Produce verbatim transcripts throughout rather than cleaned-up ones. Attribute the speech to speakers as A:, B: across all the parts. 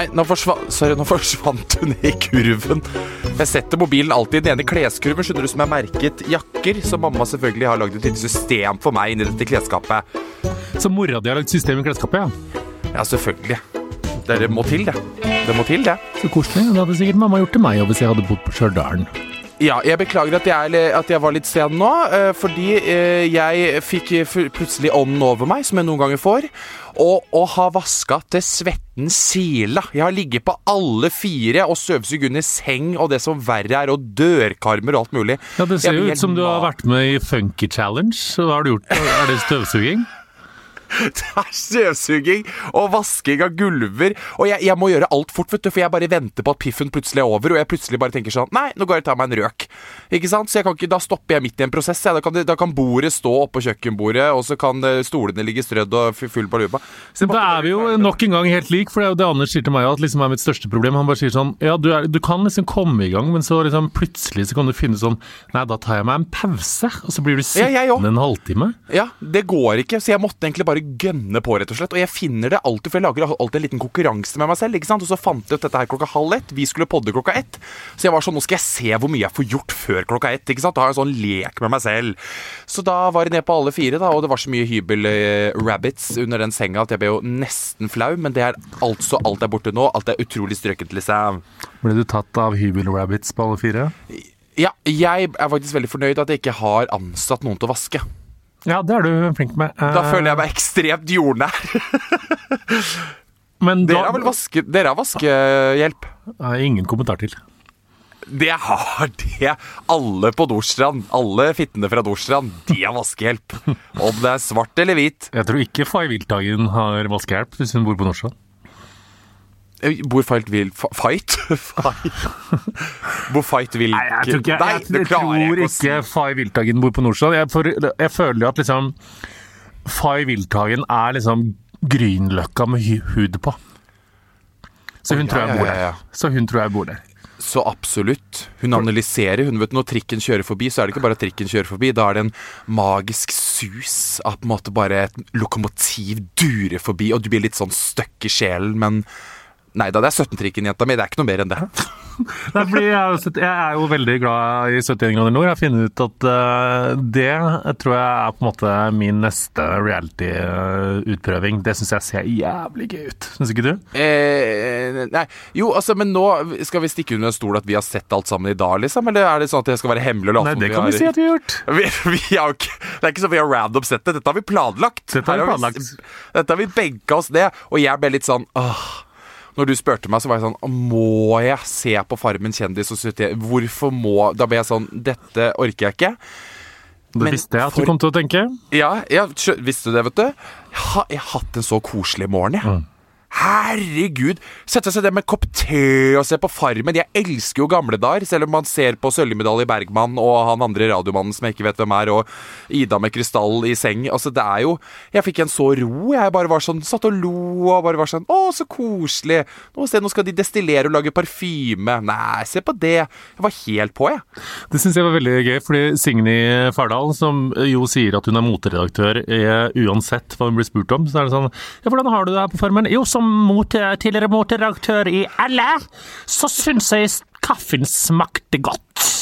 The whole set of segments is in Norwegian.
A: nå forsvant, sorry, nå forsvant hun i kurven. Jeg setter mobilen alltid i den ene kleskurven, skjønner du, som er merket jakker, så mamma selvfølgelig har laget et lite system for meg inn i dette klesskapet.
B: Så mora di har lagt system i klesskapet, ja?
A: Ja, selvfølgelig. Det må til, det. Det må til, det.
B: Så koselig. Det hadde sikkert mamma gjort til meg hvis jeg hadde bodd på Stjørdalen.
A: Ja, jeg beklager at jeg, at jeg var litt sen nå, fordi jeg fikk plutselig ånden over meg, som jeg noen ganger får, og, og har vasket til svetten sila. Jeg har ligget på alle fire og støvsug under seng, og det som verre er, og dørkarmer og alt mulig.
B: Ja, det ser jo ut som du har vært med i Funky Challenge, så hva har du gjort? Er det støvsuging?
A: Det er støvsuging og vasking av gulver. Og jeg, jeg må gjøre alt fort, vet du, for jeg bare venter på at piffen plutselig er over. Og jeg plutselig bare tenker sånn, nei, nå går jeg og tar meg en røk. Ikke sant? Så jeg kan ikke, da stopper jeg midt i en prosess. Ja. Da, kan, da kan bordet stå oppå kjøkkenbordet, og så kan stolene ligge strødd og full på lupa.
B: Så da er vi jo nok en gang helt lik. For det er jo det Anders sier til meg, at liksom er mitt største problem. Han bare sier sånn, ja, du, er, du kan liksom komme i gang, men så liksom plutselig så kan du finne sånn, nei, da tar jeg meg en pause, og så blir du sittende
A: ja,
B: en halvtime.
A: Ja, det går ikke, så jeg måtte egentlig bare gønne på, rett og slett. Og jeg finner det alltid, for jeg lager alltid en liten konkurranse med meg selv, ikke sant? Og så fant jeg ut dette her klokka halv ett. Vi skulle podde klokka ett. Så jeg var sånn, nå skal jeg se hvor mye jeg får gjort før klokka ett, ikke sant? Da har jeg en sånn lek med meg selv. Så da var jeg ned på alle fire, da, og det var så mye hybel-rabbits under den senga at jeg ble jo nesten flau, men det er altså alt er borte nå. Alt er utrolig strøket, liksom.
B: Ble du tatt av hybel-rabbits på alle fire?
A: Ja, jeg er faktisk veldig fornøyd at jeg ikke har ansatt noen til å vaske.
B: Ja, det er du flink med. Uh...
A: Da føler jeg meg ekstremt jordnær. Men da... Dere har vel vaske... Dere har vaskehjelp?
B: Nei, ingen kommentar til.
A: Det har det. Alle på Nordstrand, alle fittene fra Nordstrand, de har vaskehjelp. Om det er svart eller hvit.
B: Jeg tror ikke Fay Wiltagen har vaskehjelp hvis hun bor på Nordstrand.
A: Bor Fight vil Fight? Fight? Bor Fight vil
B: Nei, jeg tror ikke, Nei, jeg, jeg tror ikke Fay Wiltagen bor på Nordstrand. Jeg, for, jeg føler at liksom Fay Wiltagen er liksom Grünerløkka med hud på. Så hun oh, ja, tror jeg bor der. Ja, ja, ja. Så hun tror jeg bor der.
A: Så absolutt. Hun analyserer. Hun vet når trikken kjører forbi, så er det ikke bare at trikken kjører forbi. Da er det en magisk sus av på en måte bare et lokomotiv durer forbi, og du blir litt sånn støkk i sjelen, men nei da, det er sytten-trikken, jenta mi. Det er ikke noe mer enn det.
B: Nei, fordi jeg, er jo, jeg er jo veldig glad i syttien grader nord. Jeg har funnet ut at uh, det tror jeg er på en måte min neste reality-utprøving. Det synes jeg ser jævlig gøy ut. Synes ikke du?
A: Eh, nei, jo, altså, men nå skal vi stikke under en stol at vi har sett alt sammen i dag, liksom? Eller er det sånn at det skal være hemmelig?
B: Nei, det kan vi, vi si at vi har gjort.
A: Vi, vi har ikke, det er ikke sånn vi har random sett det. Dette har vi planlagt.
B: Dette har vi planlagt.
A: Har vi, dette har vi benket oss det, og jeg ble litt sånn, åh. Når du spurte meg, så var jeg sånn, må jeg se på Farmen kjendis og sytti? Hvorfor må? Da ble jeg sånn, dette orker jeg ikke.
B: Det men visste jeg at for... du kom til å tenke.
A: Ja, jeg visste det, vet du. Jeg har, jeg har hatt en så koselig morgen, jeg. Mm. Herregud, sette seg det med kopp te og se på Farmen. Jeg elsker jo gamle dager, selv om man ser på Sølvmedalje Bergman og han andre radiomannen som jeg ikke vet hvem er, og Ida med krystall i seng. Altså det er jo, jeg fikk en så ro. Jeg bare var sånn, satt og lo og bare var sånn, å så koselig. Nå, se, nå skal de destillere og lage parfyme. Nei, se på det. Jeg var helt på, jeg.
B: Det synes jeg var veldig gøy, fordi Signy Fardal, som jo sier at hun er moteredaktør uansett hva hun blir spurt om, så er det sånn, ja, hvordan har du det her på Farmen? Jo, som mote, tidligere moteredaktør i Elle, så synes jeg kaffen smakte godt.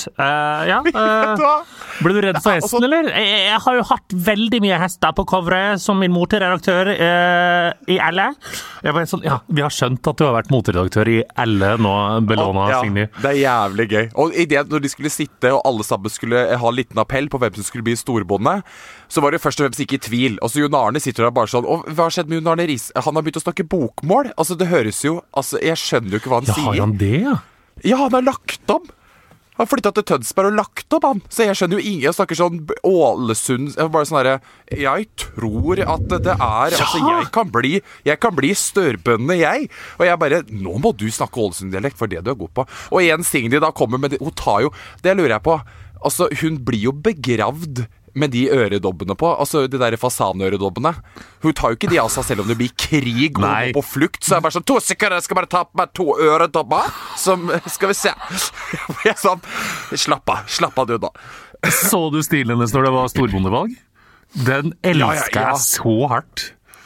B: Uh, ja, uh, ble du redd for hesten, eller? Jeg, jeg har jo hatt veldig mye hester på coveret som min moteredaktør uh, i Elle. Jeg var sånn, ja, vi har skjønt at du har vært moteredaktør i Elle nå, Bellona,
A: ja,
B: Signy.
A: Det er jævlig gøy. Og i det, når de skulle sitte, og alle sammen skulle ha en liten appell på hvem som skulle bli storbonde, så var det først og fremst ikke i tvil. Og så Jon Arne sitter der bare sånn, og hva har skjedd med Jon Arne Riis? Han har begynt å snakke bokmål. Altså, det høres jo, altså, jeg skjønner jo ikke hva han
B: ja,
A: sier.
B: Har han det, ja?
A: Ja, han har lagt om. Han flyttet til Tønsberg og lagt opp, han. Så jeg skjønner jo ingen. Jeg snakker sånn Ålesund. Bare sånn her, jeg tror at det er, ja. Altså, jeg kan bli, jeg kan bli størbønne, jeg. Og jeg bare, nå må du snakke Ålesund-dialekt, for det du er god på. Og en Signy da kommer med det, hun tar jo, det lurer jeg på. Altså, hun blir jo begravd med de øredobbene på, altså de der fasanøredobbene. Hun tar jo ikke de av seg selv om det blir krig og på flukt, så er det bare sånn, to sekunder, jeg skal bare ta på meg to øredobber, som, skal vi se. Jeg er sånn, slapp av, slapp av du da.
B: Så du stilen hennes når det var storbondevalg? Den elsker ja, ja, ja. jeg så hardt.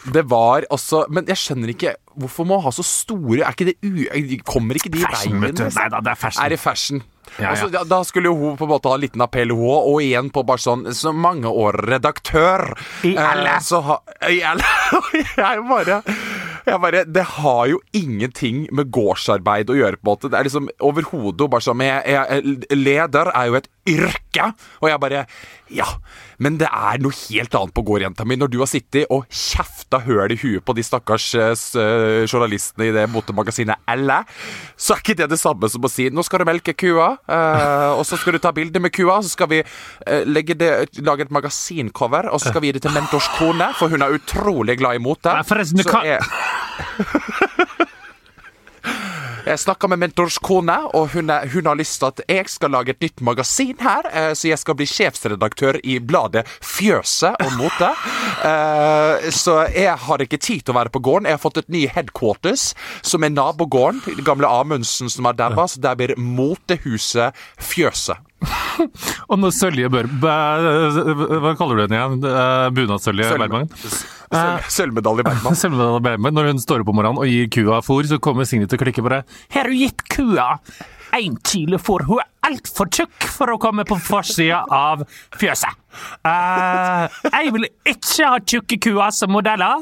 A: Det var også, men jeg skjønner ikke hvorfor må ha så store, er ikke det u, kommer ikke de i
B: Fashion,
A: veien?
B: vet du. Nei da, det er fashion.
A: Er det fashion?
B: Ja, ja.
A: Altså, da, da skulle jo hun på en måte ha en liten appell, hun, og igjen på bare sånn, så mange år redaktør.
B: I alle.
A: Eh, så ha, I alle. jeg bare, jeg bare, det har jo ingenting med gårdsarbeid å gjøre på en måte. Det er liksom overhodet bare sånn, jeg, jeg, leder er jo et yrke, og jeg bare, ja, men det er noe helt annet på gårdjenta mi. Når du har sittet og kjefta høl i huet på de stakkars uh, journalistene i det motemagasinet Elle, så er ikke det det samme som å si, nå skal du melke kua, uh, og så skal du ta bilder med kua, så skal vi uh, legge det, lage et magasincover, og så skal vi gi det til mentors kone, for hun er utrolig glad i mote.
B: Nei, forresten, du
A: så
B: kan...
A: jeg... Jeg snakket med mentors kone, og hun, er, hun har lyst til at jeg skal lage et nytt magasin her, eh, så jeg skal bli sjefsredaktør i bladet Fjøset om mote. Eh, så jeg har ikke tid til å være på gården. Jeg har fått et ny headquarters, som er nabogården, det gamle Amundsen som er der, så der blir motehuset Fjøset.
B: Og når Sølje Bør... Hva kaller du den igjen? Bunadsølje Bergman?
A: Sølvmedalje Bergman.
B: Sølvmedalje Bergman. Når hun står opp om morgenen og gir kua fôr, så kommer Signe til å klikke på det. Her har du gitt kua en kilo fôr. Hun er alt for tjukk for å komme på forsiden av Fjøset. Uh, jeg vil ikke ha tjukke kuer som modeller.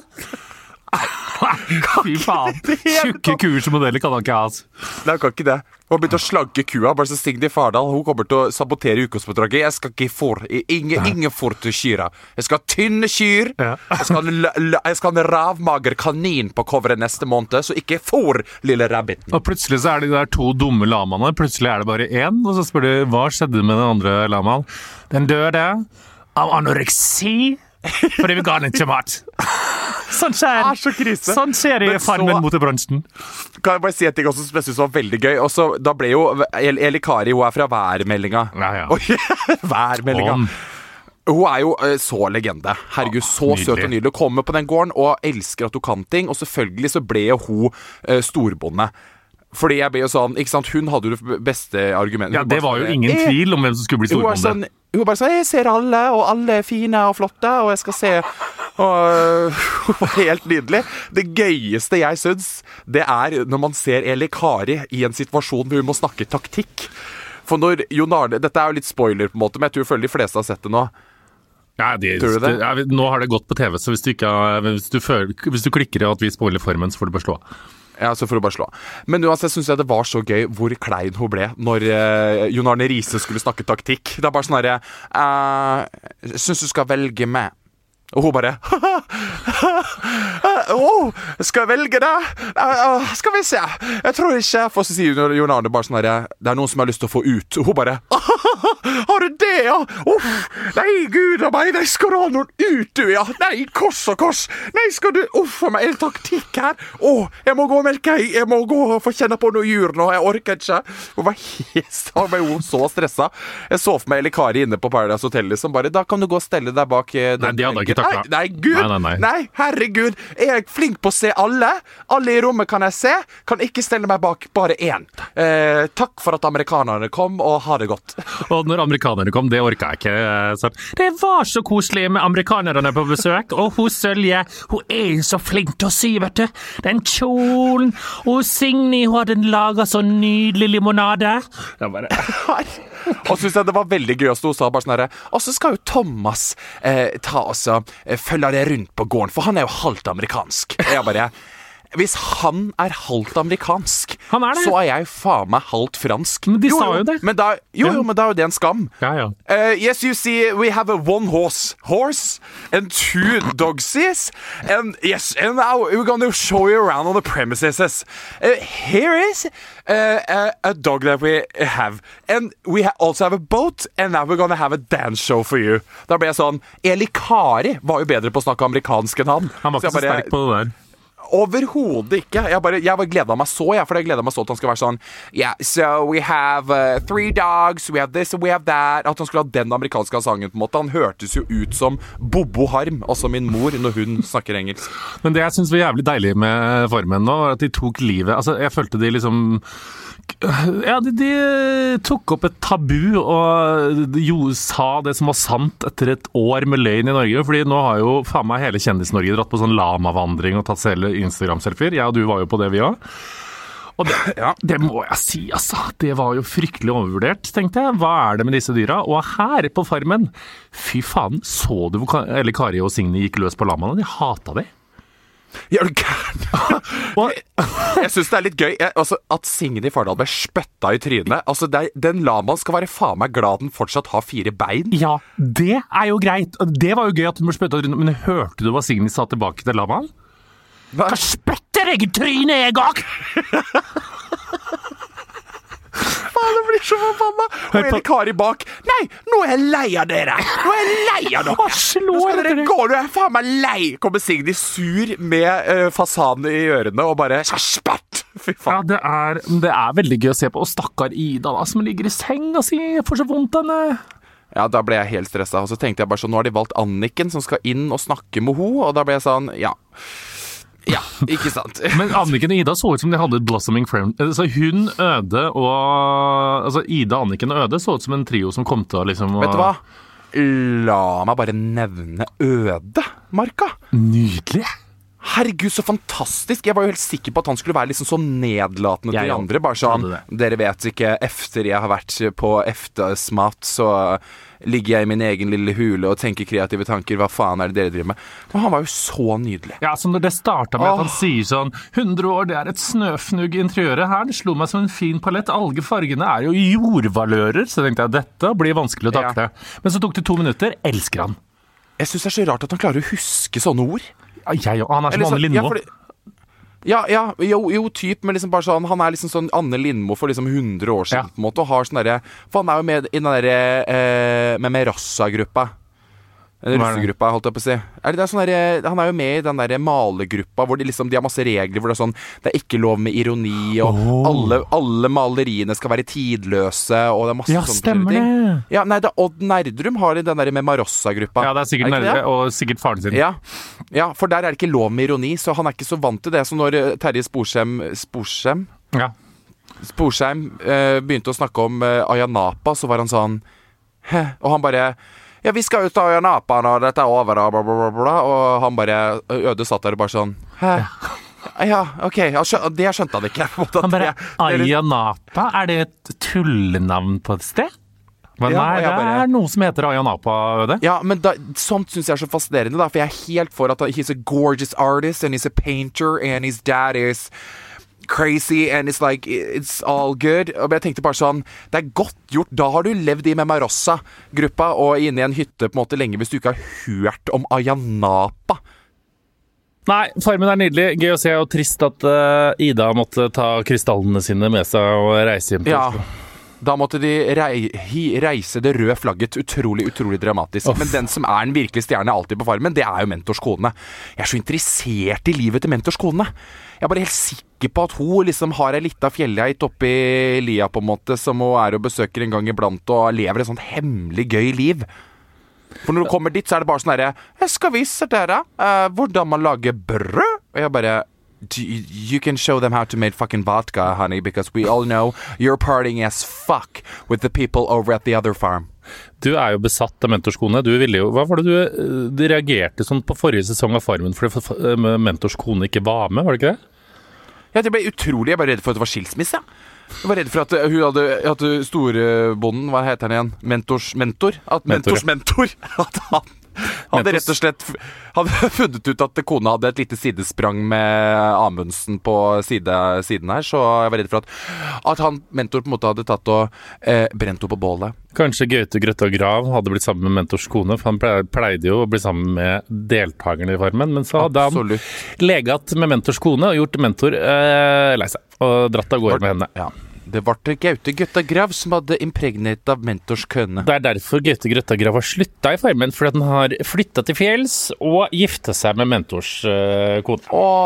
B: Fy faen. Tjukke kuer som modeller kan han ikke ha.
A: Nei, han kan ikke det. Hun har begynt å slagge kua, bare så Signe Fardal. Hun kommer til å sabotere ukesoppdraget. Jeg skal ikke for, ingen, ingen for til kyra. Jeg skal ha tynne kyr. Ja. Jeg skal ha en, jeg skal ha en ravmager kanin på coveret neste måned, så ikke for lille rabbiten.
B: Og plutselig så er det de der to dumme lamaene. Plutselig er det bare én, og så spør du, hva skjedde med den andre lamaen? Den døde av anoreksi fordi vi ga den ikke mat. Sånn skjer,
A: så
B: sånn skjer i Farmen mot bransjen.
A: Kan jeg bare si et ting også som jeg synes var veldig gøy. Og så, da ble jo Eli Kari, hun er fra værmeldinga.
B: Ja, ja.
A: Værmeldinga.
B: Om.
A: Hun er jo uh, så legende. Herregud, så
B: nydelig.
A: Søt og nydelig. Hun kommer på den gården og elsker at hun kan ting. Og selvfølgelig så ble hun uh, storbonde. Fordi jeg ble jo sånn, ikke sant, hun hadde jo det beste argumentet.
B: Ja, det var jo ingen
A: jeg,
B: tvil om hvem som skulle bli storbonde.
A: Hun, sånn, hun bare sånn, jeg ser alle, og alle er fine og flotte, og jeg skal se, og hun var helt nydelig. Det gøyeste jeg synes, det er når man ser Eli Kari i en situasjon hvor hun må snakke taktikk. For når Jon Arne, dette er jo litt spoiler på en måte, men jeg tror føler de fleste har sett det nå.
B: Ja, de,
A: tror du det?
B: Ja, nå har det gått på T V, så hvis du, ikke har, hvis du, føler, hvis du klikker i at vi spoiler formen, så får du bare slå.
A: Ja, så får du bare slå. Men uansett synes jeg det var så gøy hvor klein hun ble når uh, Jon Arne Riise skulle snakke taktikk. Det er bare sånn herre uh, synes du skal velge meg. Og hun bare oh, skal jeg velge det? Uh, uh, skal vi se. Jeg tror ikke. For så sier Jon Arne bare sånn herre, det er noen som har lyst til å få ut. Og hun bare har du det, ja? Uff, nei, gud av meg, nei, skal du ha noen ut, du, ja? Nei, kors og kors. Nei, skal du, uff, for meg, er det taktikk her? Åh, jeg må gå og melke, jeg må gå og få kjenne på noe jur nå, jeg orker ikke. Hun var helt, hun var jo så stresset. Jeg så for meg Eli Kari inne på Paradise Hotel, som bare, da kan du gå og stelle deg bak den.
B: Nei, de hadde ikke takket.
A: Nei, nei, gud,
B: nei, nei, nei.
A: nei, herregud, jeg er flink på å se alle. Alle i rommet kan jeg se, kan ikke stelle meg bak bare én. Eh, takk for at amerikanerne kom, og ha det godt.
B: Og når amerikanerne kom, det orket jeg ikke. Så det var så koselig med amerikanerne på besøk, og hun Sølje, hun er så flink til å sy, vet du. Den kjolen, og Signe, hun hadde laget så nydelig limonade. Jeg bare...
A: Og synes jeg det var veldig gøy å stå og sa bare sånn her, og så skal jo Thomas eh, ta og så eh, følge det rundt på gården, for han er jo halvt amerikansk. Og jeg bare... Hvis han er halvt amerikansk,
B: han er
A: så er jeg faen meg halvt fransk.
B: Men de
A: jo,
B: sa jo det.
A: Men da, jo, jo, men da er jo det en skam.
B: Ja, ja.
A: Uh, yes, you see, we have a one horse horse and two dogsies. And yes, and now we're going to show you around on the premises. Uh, here is uh, a, a dog that we have. And we ha- also have a boat, and now we're going to have a dance show for you. Da ble jeg sånn, Eli Kari var jo bedre på å snakke amerikansk enn han.
B: Han var ikke så, så sterk på det der.
A: overhodet ikke. Jeg bare, jeg bare gleda meg så, jeg, for jeg gleda meg så at han skulle være sånn Yeah, so we have uh, three dogs, we have this and we have that. At han skulle ha den amerikanske sangen, på en måte. Han hørtes jo ut som Bobo Harm, altså min mor, når hun snakker engelsk.
B: Men det jeg synes var jævlig deilig med Farmen nå, at de tok livet. Altså, jeg følte de liksom Ja, de, de tok opp et tabu og jo, sa det som var sant etter et år med løgn i Norge, fordi nå har jo faen meg hele Kjendis-Norge dratt på sånn lamavandring og tatt selv Instagram-selfier. Jeg og du var jo på det vi også. Og det, ja, det må jeg si, altså. Det var jo fryktelig overvurdert, tenkte jeg. Hva er det med disse dyra? Og her på Farmen, fy faen, så du hvor eller Kari og Signe gikk løs på lamaene? De hatet det.
A: Gjør du gæren? Jeg synes det er litt gøy jeg, altså, at Signe i Fardal ble spøtta i trynet. Altså, det, den lamaen skal være faen meg glad den fortsatt har fire bein.
B: Ja, det er jo greit. Det var jo gøy at hun ble spøtta i trynet, men hørte du hva Signe sa tilbake til lamaen? Hva spøtter jeg i trynet, jeg òg?
A: Faen, det blir så forbanna. Og Eli Kari bak. Nei, nå er jeg lei av dere. Nå er jeg lei av dere. Nå skal dere gå, nå er jeg faen meg lei. Kommer Signe sur med uh, fasanen i ørene og bare spett. Fy faen.
B: Ja, det er, det er veldig gøy å se på. Og stakkar Ida da, som ligger i senga si. Jeg får så vondt henne.
A: Ja, da ble jeg helt stresset. Og så tenkte jeg bare sånn, nå har de valgt Anniken som skal inn og snakke med ho. Og da ble jeg sånn, ja... Ja, ikke sant.
B: Men Anniken og Ida så ut som de hadde et blossoming friend. Altså hun, Øde og... Altså Ida, Anniken og Øde så ut som en trio som kom til å liksom... Og...
A: Vet du hva? La meg bare nevne Øde, Marka.
B: Nydelig.
A: Herregud, så fantastisk. Jeg var jo helt sikker på at han skulle være liksom så nedlatende til
B: jeg,
A: de andre. Bare sånn, dere vet ikke, efter jeg har vært på eftersmat, så ligger jeg i min egen lille hule og tenker kreative tanker. Hva faen er det dere driver med? Men han var jo så nydelig.
B: Ja, så når det startet med oh. at han sier sånn hundre år, det er et snøfnugg i interiøret her. Det slo meg som en fin palett. Alle fargene er jo jordvalører. Så tenkte jeg, dette blir vanskelig å takle. Ja. Men så tok det to minutter. Elsker han.
A: Jeg synes det er så rart at han klarer å huske sånne ord.
B: Jeg, han er som Anne Lindmo.
A: Ja, fordi, ja, ja jo, jo, typ, men liksom bare sånn, han er liksom sånn Anne Lindmo for liksom hundre år siden, ja. På en måte, og har sånn derre, for han er jo med i den derre, eh, med Merossa-gruppa. Den russegruppa, holdt jeg på å si. Er det der sånn der, han er jo med i den der malergruppa hvor de liksom, de har masse regler, hvor det er sånn, det er ikke lov med ironi, og oh. alle, alle maleriene skal være tidløse, og det er masse
B: ja,
A: sånne
B: stemmer
A: ting.
B: Det.
A: Ja, nei, det er Odd Nerdrum har den der med Marossa-gruppa.
B: Ja, det er sikkert Nerdrum, og sikkert faren sin.
A: Ja. ja, for der er det ikke lov med ironi, så han er ikke så vant til det. Så når Terje Sporsem, Sporsem?
B: Ja.
A: Sporsheim eh, begynte å snakke om eh, Ayanapa, så var han sånn, Hæ? Og han bare... Ja, vi skal ut av Ayanapa når dette er over, bla, bla, bla, bla. Og han bare, Øde satt der og bare sånn, hæ? Ja, ok, det skjønte han ikke.
B: Han bare, Ayanapa, er det et tullenavn på et sted? Men ja, nei, det bare, er noe som heter Ayanapa, Øde.
A: Ja, men da, sånt synes jeg er så fascinerende da, for jeg er helt for at he's a gorgeous artist, and he's a painter, and his dad is... crazy, and it's like it's all good. Og jeg tenkte bare sånn, det er godt gjort. Da har du levd i med Marossa-gruppa og inne i en hytte på en måte lenge hvis du ikke har hørt om Ayanapa.
B: Nei, Farmen er nydelig. Gøy å se, og trist at uh, Ida måtte ta krystallene sine med seg og reise hjem til Oslo.
A: Ja, da måtte de rei reise det røde flagget. Utrolig, utrolig dramatisk. Off. Men den som er den virkelige stjerne alltid på Farmen, det er jo Mentors kone. Jeg er så interessert i livet til Mentors kone. Jeg er bare helt sikker på at hun liksom har en liten fjellgeit oppe i lia på en måte, som hun er og besøker en gang iblant og lever et sånt hemmelig gøy liv. For når du kommer dit, så er det bare sånn herre, jeg skal vise dere uh, hvordan man lager brød. Og jeg bare, you can show them how to make fucking vodka, honey, because we all know you're partying as fuck with the people over at the other farm.
B: Du er jo besatt av Mentors kone. Du ville jo, hva var det du, du reagerte sånn på forrige sesong av Farmen fordi Mentors kone ikke var med, var det ikke det?
A: Ja, det ble utrolig. Jeg var redd for at det var skilsmisse. Jeg var redd for at hun hadde, at storebonden, hva heter han igjen? Mentors mentor? At Mentors mentor. At han hadde rett og slett hadde funnet ut at kona hadde et lite sidesprang med Amundsen på side, siden her, så jeg var redd for at, at han, mentor på en måte hadde tatt og eh, brent opp på bålet. Kanskje
B: Gaute Grøtta Grav hadde blitt sammen med Mentors kone, for han pleide jo å bli sammen med deltakerne i Farmen, men så hadde han legat med Mentors kone og gjort Mentor eh, lei seg, og dratt av gårde med henne.
A: Ja. Det var det Gaute Grøtta Grav som hadde impregnet av Mentors kønne.
B: Det er derfor Gaute Grøtta Grav har sluttet i Farmen, fordi den har flyttet til fjells og giftet seg med Mentors uh, kone.
A: Åh,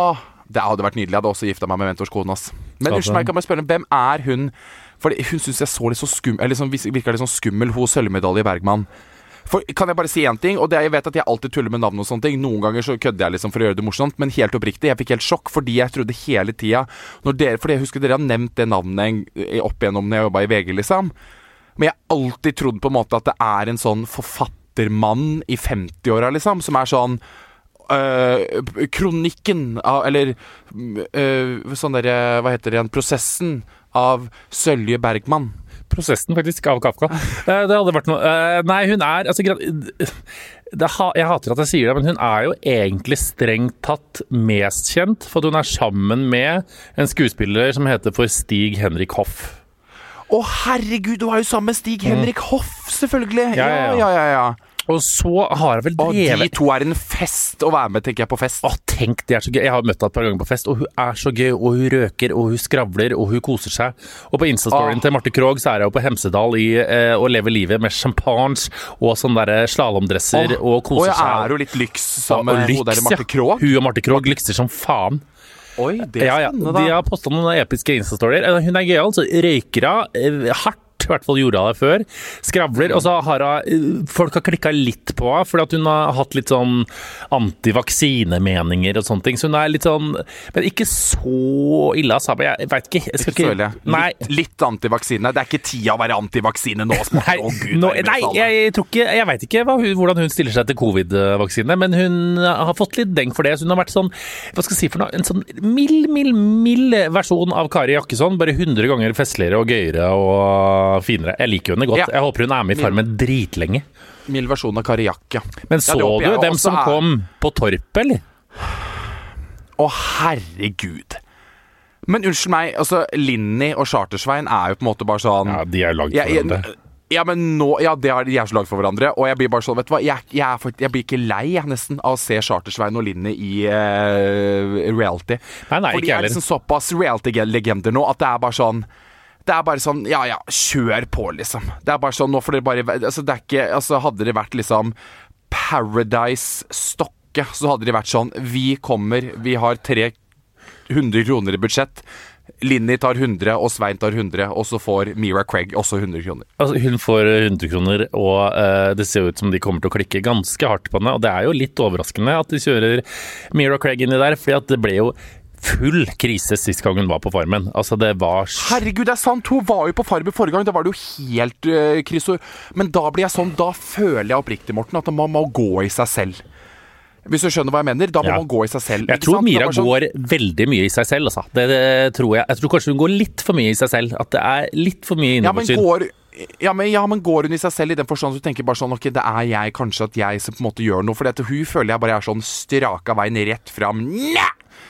A: det hadde vært nydelig. Jeg hadde også gifta meg med mentors kone, ass. Men unnskyld meg, kan jeg spørre, hvem er hun? For hun synes jeg så litt så skummel, eller liksom, virker litt sånn skummel hos sølvmedalje Bergman. For kan jeg bare si en ting, og det, jeg vet at jeg alltid tuller med navn og sånne ting. Noen ganger så kødder jeg liksom for å gjøre det morsomt, men helt oppriktig, jeg fikk helt sjokk, fordi jeg trodde hele tida når dere, fordi jeg husker dere har nevnt det navnet opp igjennom når jeg jobbet i V G, liksom. Men jeg har alltid trodd på en måte at det er en sånn forfattermann i femti-åra, liksom, som er sånn øh, kronikken av, eller øh, sånn der, hva heter det igjen, prosessen av Sølje Bergman.
B: Prosessen faktisk av Kafka. Det hadde vært noe Nei, hun er altså, det, jeg hater at jeg sier det, men hun er jo egentlig strengt tatt mest kjent for at hun er sammen med en skuespiller som heter for Stig Henrik Hoff.
A: Å herregud, du er jo sammen med Stig Henrik Hoff, selvfølgelig. Ja, ja, ja, ja, ja.
B: Og så har jeg vel drevet...
A: Og de to er en fest å være med, tenker jeg, på fest.
B: Å, tenk, det er så gøy. Jeg har møtt henne et par ganger på fest, og hun er så gøy, og hun røker, og hun skravler, og hun koser seg. Og på Insta-storyen til Marte Krogh så er jeg jo på Hemsedal i, eh, og lever livet med champagne og sånne der slalomdresser,
A: oh,
B: og koser
A: seg. Og jeg er jo litt lyks sammen med hun der Marte Krogh.
B: Hun og Marte Krogh lykser som faen.
A: Oi, det er spennende, da.
B: Ja, ja. De har postet noen episke Insta-storyer. Hun er gøy, altså. Røyker av hardt. I hvert fall gjorde hun det før. Skravler, og så har hun folk har klikket litt på henne, fordi at hun har hatt litt sånn antivaksinemeninger og sånne ting, så hun er litt sånn, men ikke så ille, altså. Jeg vet ikke, jeg skal ikke,
A: ikke nei. Litt, litt antivaksine, det er ikke tida å være antivaksine nå,
B: nei,
A: oh, Gud,
B: nå, nei jeg tror ikke, jeg vet ikke hva, hvordan hun stiller seg til covid-vaksine, men hun har fått litt deng for det, så hun har vært sånn, hva skal jeg si for noe, en sånn mild, mild, mild versjon av Kari Jakkesson, bare hundre ganger festligere og gøyere og finere. Jeg liker henne godt. Ja. Jeg håper hun er med i Farmen dritlenge.
A: Mild versjon av Kari Jakke.
B: Men så ja, du dem som er... kom på Torp, eller?
A: Å, herregud. Men unnskyld meg, altså, Linni og Chartersvein er jo på en måte bare sånn...
B: Ja, de er lagd for
A: jeg,
B: hverandre.
A: Ja, men nå, ja, det er, de er så lagd for hverandre, og jeg blir bare sånn, vet du hva, jeg, jeg, er, jeg blir ikke lei jeg, nesten av å se Chartersvein og Linni i uh, reality.
B: Nei, nei,
A: for de er liksom såpass reality-legender nå, at det er bare sånn... Det er bare sånn, ja, ja, kjør på, liksom. Det er bare sånn, nå får dere bare... Altså, det er ikke... Altså, hadde det vært, liksom, Paradise Stokke, så hadde det vært sånn, vi kommer, vi har tre hundre kroner i budsjett, Linni tar hundre, og Svein tar hundre, og så får Mira Craig også hundre kroner.
B: Altså, hun får hundre kroner, og uh, det ser ut som de kommer til å klikke ganske hardt på henne, og det er jo litt overraskende at de kjører Mira Craig inn i der, fordi at det ble jo full krise sist gang hun var på Farmen. Altså, det var...
A: Herregud, det er sant! Hun var jo på Farmen forrige gang, da var det jo helt uh, krise. Men da blir jeg sånn, da føler jeg oppriktig, Morten, at man må gå i seg selv. Hvis du skjønner hva jeg mener, da må ja. man gå i seg selv.
B: Jeg tror Mira sånn... går veldig mye i seg selv, altså. Det, det tror jeg. Jeg tror kanskje hun går litt for mye i seg selv. At det er litt for mye innoversyn.
A: Ja, men går... Ja men, ja, men går hun i seg selv i den forstand så du tenker bare sånn, ok, det er jeg, kanskje at jeg som på en måte gjør noe, for dette, hun føler jeg bare er sånn straka veien rett fram. Næ!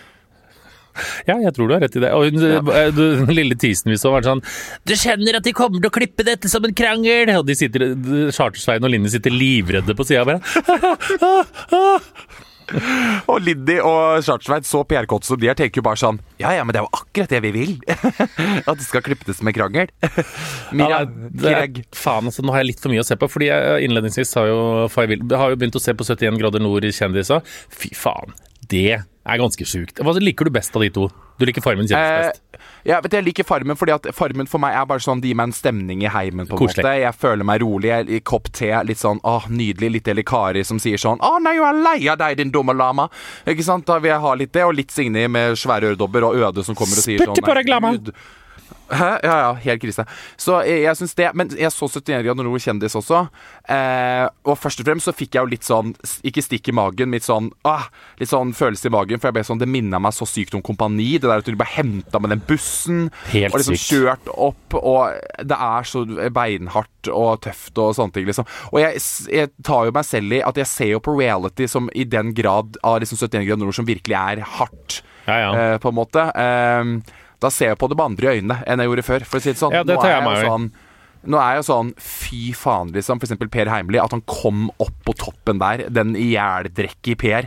B: Ja, jeg tror du har rett i det. Og hun, ja. Den lille tisen vi så var sånn, du skjønner at de kommer til å klippe dette som en krangel, og de sitter, Chartersvein og Linni sitter livredde på siden bare.
A: Og Linni og Chartersvein så P R-kott som de her tenker jo bare sånn, ja, ja, men det er jo akkurat det vi vil. At det skal klippes med krangel. Mira,
B: ja, det er, faen, altså, nå har jeg litt for mye å se på, fordi jeg innledningsvis har jo, har jo begynt å se på syttien grader nord i kjendiser. Fy faen, det er ganske sjukt. Hva liker du best av de to? Du liker Farmen kjendis best?
A: Eh, ja, vet du, jeg liker Farmen, fordi at Farmen for meg er bare sånn, de gir meg en stemning i heimen på en
B: Koselig.
A: måte. Jeg føler meg rolig, jeg, kopp te, litt sånn, åh, nydelig, litt Eli Kari som sier sånn, åh, nei, jeg er lei av deg, din dumme lama. Ikke sant? Da vil jeg ha litt det, og litt Signe med svære øredobber og Øde som kommer og sier sånn,
B: Spytte på deg, lama!
A: Hæ? Ja, ja, helt krise. Så jeg, jeg synes det, men jeg så syttien grader nord kjendis også, eh, og først og fremst så fikk jeg jo litt sånn, ikke stikk i magen, litt sånn, ah, litt sånn følelse i magen, for jeg ble sånn, det minnet meg så sykt om Kompani, det der at du bare hentet med den bussen,
B: helt
A: og liksom
B: sykt.
A: kjørt opp, og det er så beinhardt og tøft og sånne ting, liksom. Og jeg, jeg tar jo meg selv i at jeg ser jo på reality som i den grad av liksom syttien grader nord som virkelig er hardt,
B: ja, ja.
A: Eh, på en måte. Eh, Da ser jeg på det med andre øynene enn jeg gjorde før, for å si det sånn.
B: Ja, det tar jeg meg
A: sånn, nå er jeg jo sånn, fy faen, liksom, for eksempel Per Heimly, at han kom opp på toppen der, den ihjeldrekke i Per.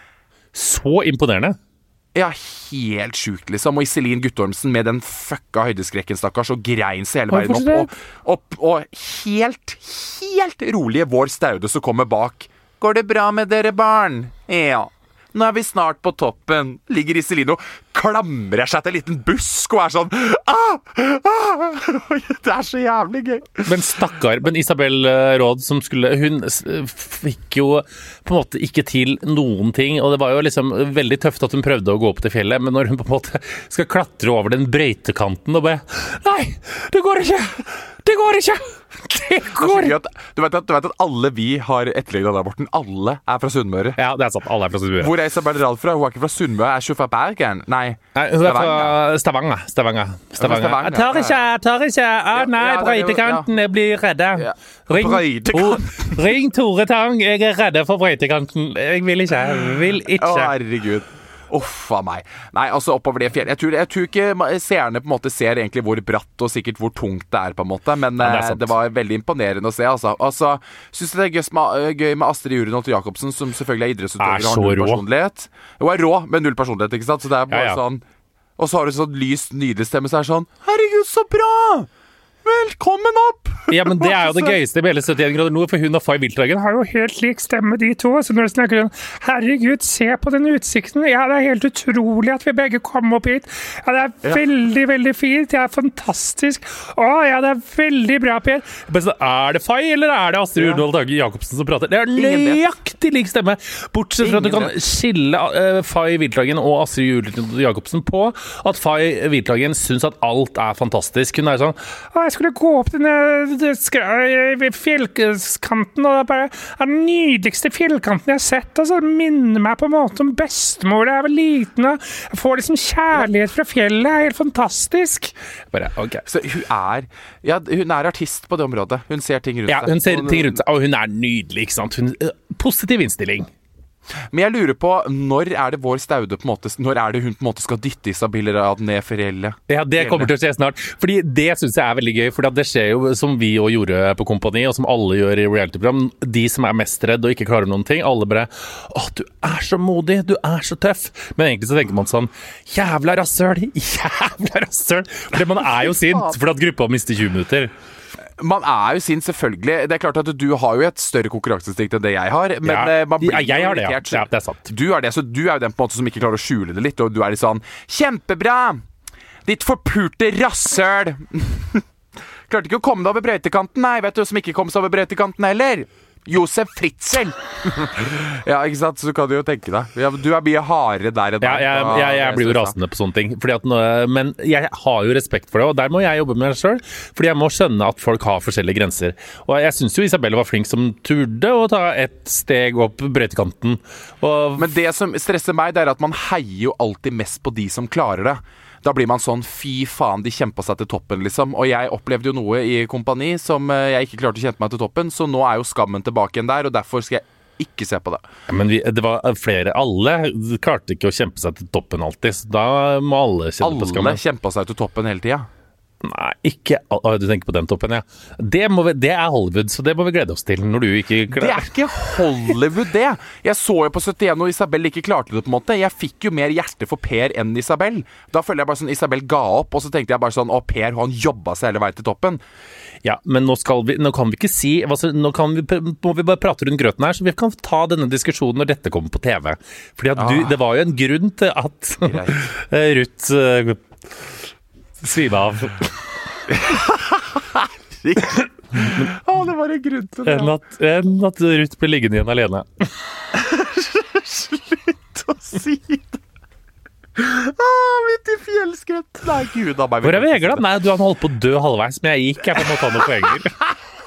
B: Så imponerende.
A: Ja, helt sjukt, liksom. Og Iselin Guttormsen med den fucka høydeskrekken, stakkars, og grein seg hele veien opp. Og, opp. Og helt, helt rolige Vår Staude som kommer bak. Går det bra med dere, barn? Ja. nå er vi snart på toppen. Ligger Iselin og klamrer seg til en liten busk og er sånn ah, ah. Det er så jævlig gøy.
B: Men stakkar, men Isabel Råd som skulle, hun fikk jo på en måte ikke til noen ting, og det var jo liksom veldig tøft at hun prøvde å gå opp til fjellet, men når hun på en måte skal klatre over den brøytekanten og bare, nei, det går ikke, det går ikke, det går ikke.
A: Du vet at, du vet at alle vi har etterlignet der, Morten, alle er fra Sunnmøre.
B: Ja, det er sant, alle er fra Sunnmøre.
A: Hvor er Isabel Råd fra? Hun er ikke fra Sunnmøre, er ikke fra Bergen? Nei,
B: nei hun er fra Stavanger. Stavanger. Stavanger. Jeg tar ikke, jeg tar ikke, ah, nei, ja, brøytekanten, jeg blir redde. Ja. Ring, ring Tore Tang, jeg er redde for brøytekanten. Jeg vil ikke, jeg vil ikke.
A: Å, herregud. Uff av meg. Nei, altså oppover det fjellet. Jeg tror, jeg tror ikke seerne på en måte ser egentlig hvor bratt og sikkert hvor tungt det er på en måte, men ja, det, det var veldig imponerende å se, altså. Altså, synes du det er gøy med, gøy med Astrid Jurenholt Jacobsen, som selvfølgelig er idrettsutøver og har null personlighet? Hun er rå med null personlighet, ikke sant? Så det er bare ja, ja. sånn, og så har hun sånn lyst, nydelig stemme, så er det sånn, herregud, så bra! Velkommen opp!
B: Ja, men det er jo det gøyeste med hele syttien grader nord, for hun og Fay Wilthagen har jo helt lik stemme, de to. Så når de snakker sånn, herregud, se på den utsikten. Ja, det er helt utrolig at vi begge kom opp hit. Ja, det er ja. veldig, veldig fint. Det er fantastisk. Å, ja, det er veldig bra, Per. Men så er det Fay, eller er det Astrid Jurenholt Jacobsen som prater? Det er nøyaktig lik stemme. Bortsett fra at du kan skille uh, Fay Wilthagen og Astrid Jurenholt Jacobsen på at Fay Wilthagen synes at alt er fantastisk. Hun er sånn, å, jeg skulle gå opp denne fjellkanten, og det er bare den nydeligste fjellkanten jeg har sett, altså det minner meg på en måte om bestemor da jeg var liten, og jeg får liksom kjærlighet fra fjellet, det er helt fantastisk. Bare, ok.
A: Så hun er, ja, hun er artist på det området, hun ser ting rundt seg.
B: Ja, hun ser ting rundt seg, og hun er nydelig, ikke sant? Hun, positiv innstilling.
A: Men jeg lurer på, når er det vår Staude på en måte, når er det hun på en måte skal dytte Isabel Råd ned fjellet?
B: Ja, det kommer til å skje snart, fordi det synes jeg er veldig gøy, fordi det skjer jo som vi jo gjorde på Kompani, og som alle gjør i reality-program, de som er mest redd og ikke klarer noen ting, alle bare, åh, du er så modig, du er så tøff, men egentlig så tenker man sånn, jævla rassøl, jævla rassøl, fordi man er jo sint, fordi at gruppa mister tjue minutter.
A: Man er jo sin, selvfølgelig. Det er klart at du har jo et større konkurranseinstinkt enn det jeg har, men
B: ja,
A: man blir
B: ja, jeg har det, ja. Ja, det er sant.
A: Du er det, så du er jo den på en måte som ikke klarer å skjule det litt, og du er litt sånn, kjempebra! Ditt forpurte rassøl! Klarte ikke å komme deg over brøytekanten, nei, vet du, som ikke kom seg over brøytekanten heller. Josef Fritzl. Ja, ikke sant? Så du kan jo tenke deg. Ja, du er mye hardere der enn
B: ja, jeg, jeg, jeg, jeg blir jo rasende på sånne ting. Fordi at nå, men jeg har jo respekt for det, og der må jeg jobbe med meg selv. Fordi jeg må skjønne at folk har forskjellige grenser. Og jeg synes jo Isabel var flink som turde å ta et steg opp brøytekanten. Og
A: men det som stresser meg, det er at man heier jo alltid mest på de som klarer det. Da blir man sånn, fy faen, de kjemper seg til toppen, liksom. Og jeg opplevde jo noe i Kompani som jeg ikke klarte å kjempe meg til toppen, så nå er jo skammen tilbake igjen der, og derfor skal jeg ikke se på det.
B: Ja, men vi, det var flere, alle klarte ikke å kjempe seg til toppen alltid, så da må alle kjenne på skammen.
A: Alle kjemper seg til toppen hele tiden.
B: Nei, ikke å, du tenker på den toppen, ja. Det, må vi, det er Hollywood, så det må vi glede oss til når du ikke klarer.
A: Det er ikke Hollywood, det. Jeg så jo på syttien og Isabel ikke klarte det på en måte. Jeg fikk jo mer hjerte for Per enn Isabel. Da føler jeg bare sånn, Isabel ga opp, og så tenkte jeg bare sånn, å Per, han jobbet seg hele veien til toppen.
B: Ja, men nå, skal vi, nå kan vi ikke si, altså, nå kan vi, må vi bare prate rundt grøten her, så vi kan ta denne diskusjonen når dette kommer på T V. Fordi at du, ah. det var jo en grunn til at Ruth uh, svime av.
A: Å, det var en grunn til det.
B: En at, en at Ruth ble liggende igjen alene.
A: Slutt å si det. Å, midt i fjellskrett. Nei, Gud, da meg.
B: Hvor er Vegard da? Nei, du har holdt på å dø halvveis, men jeg gikk, jeg får må ta noen poenger.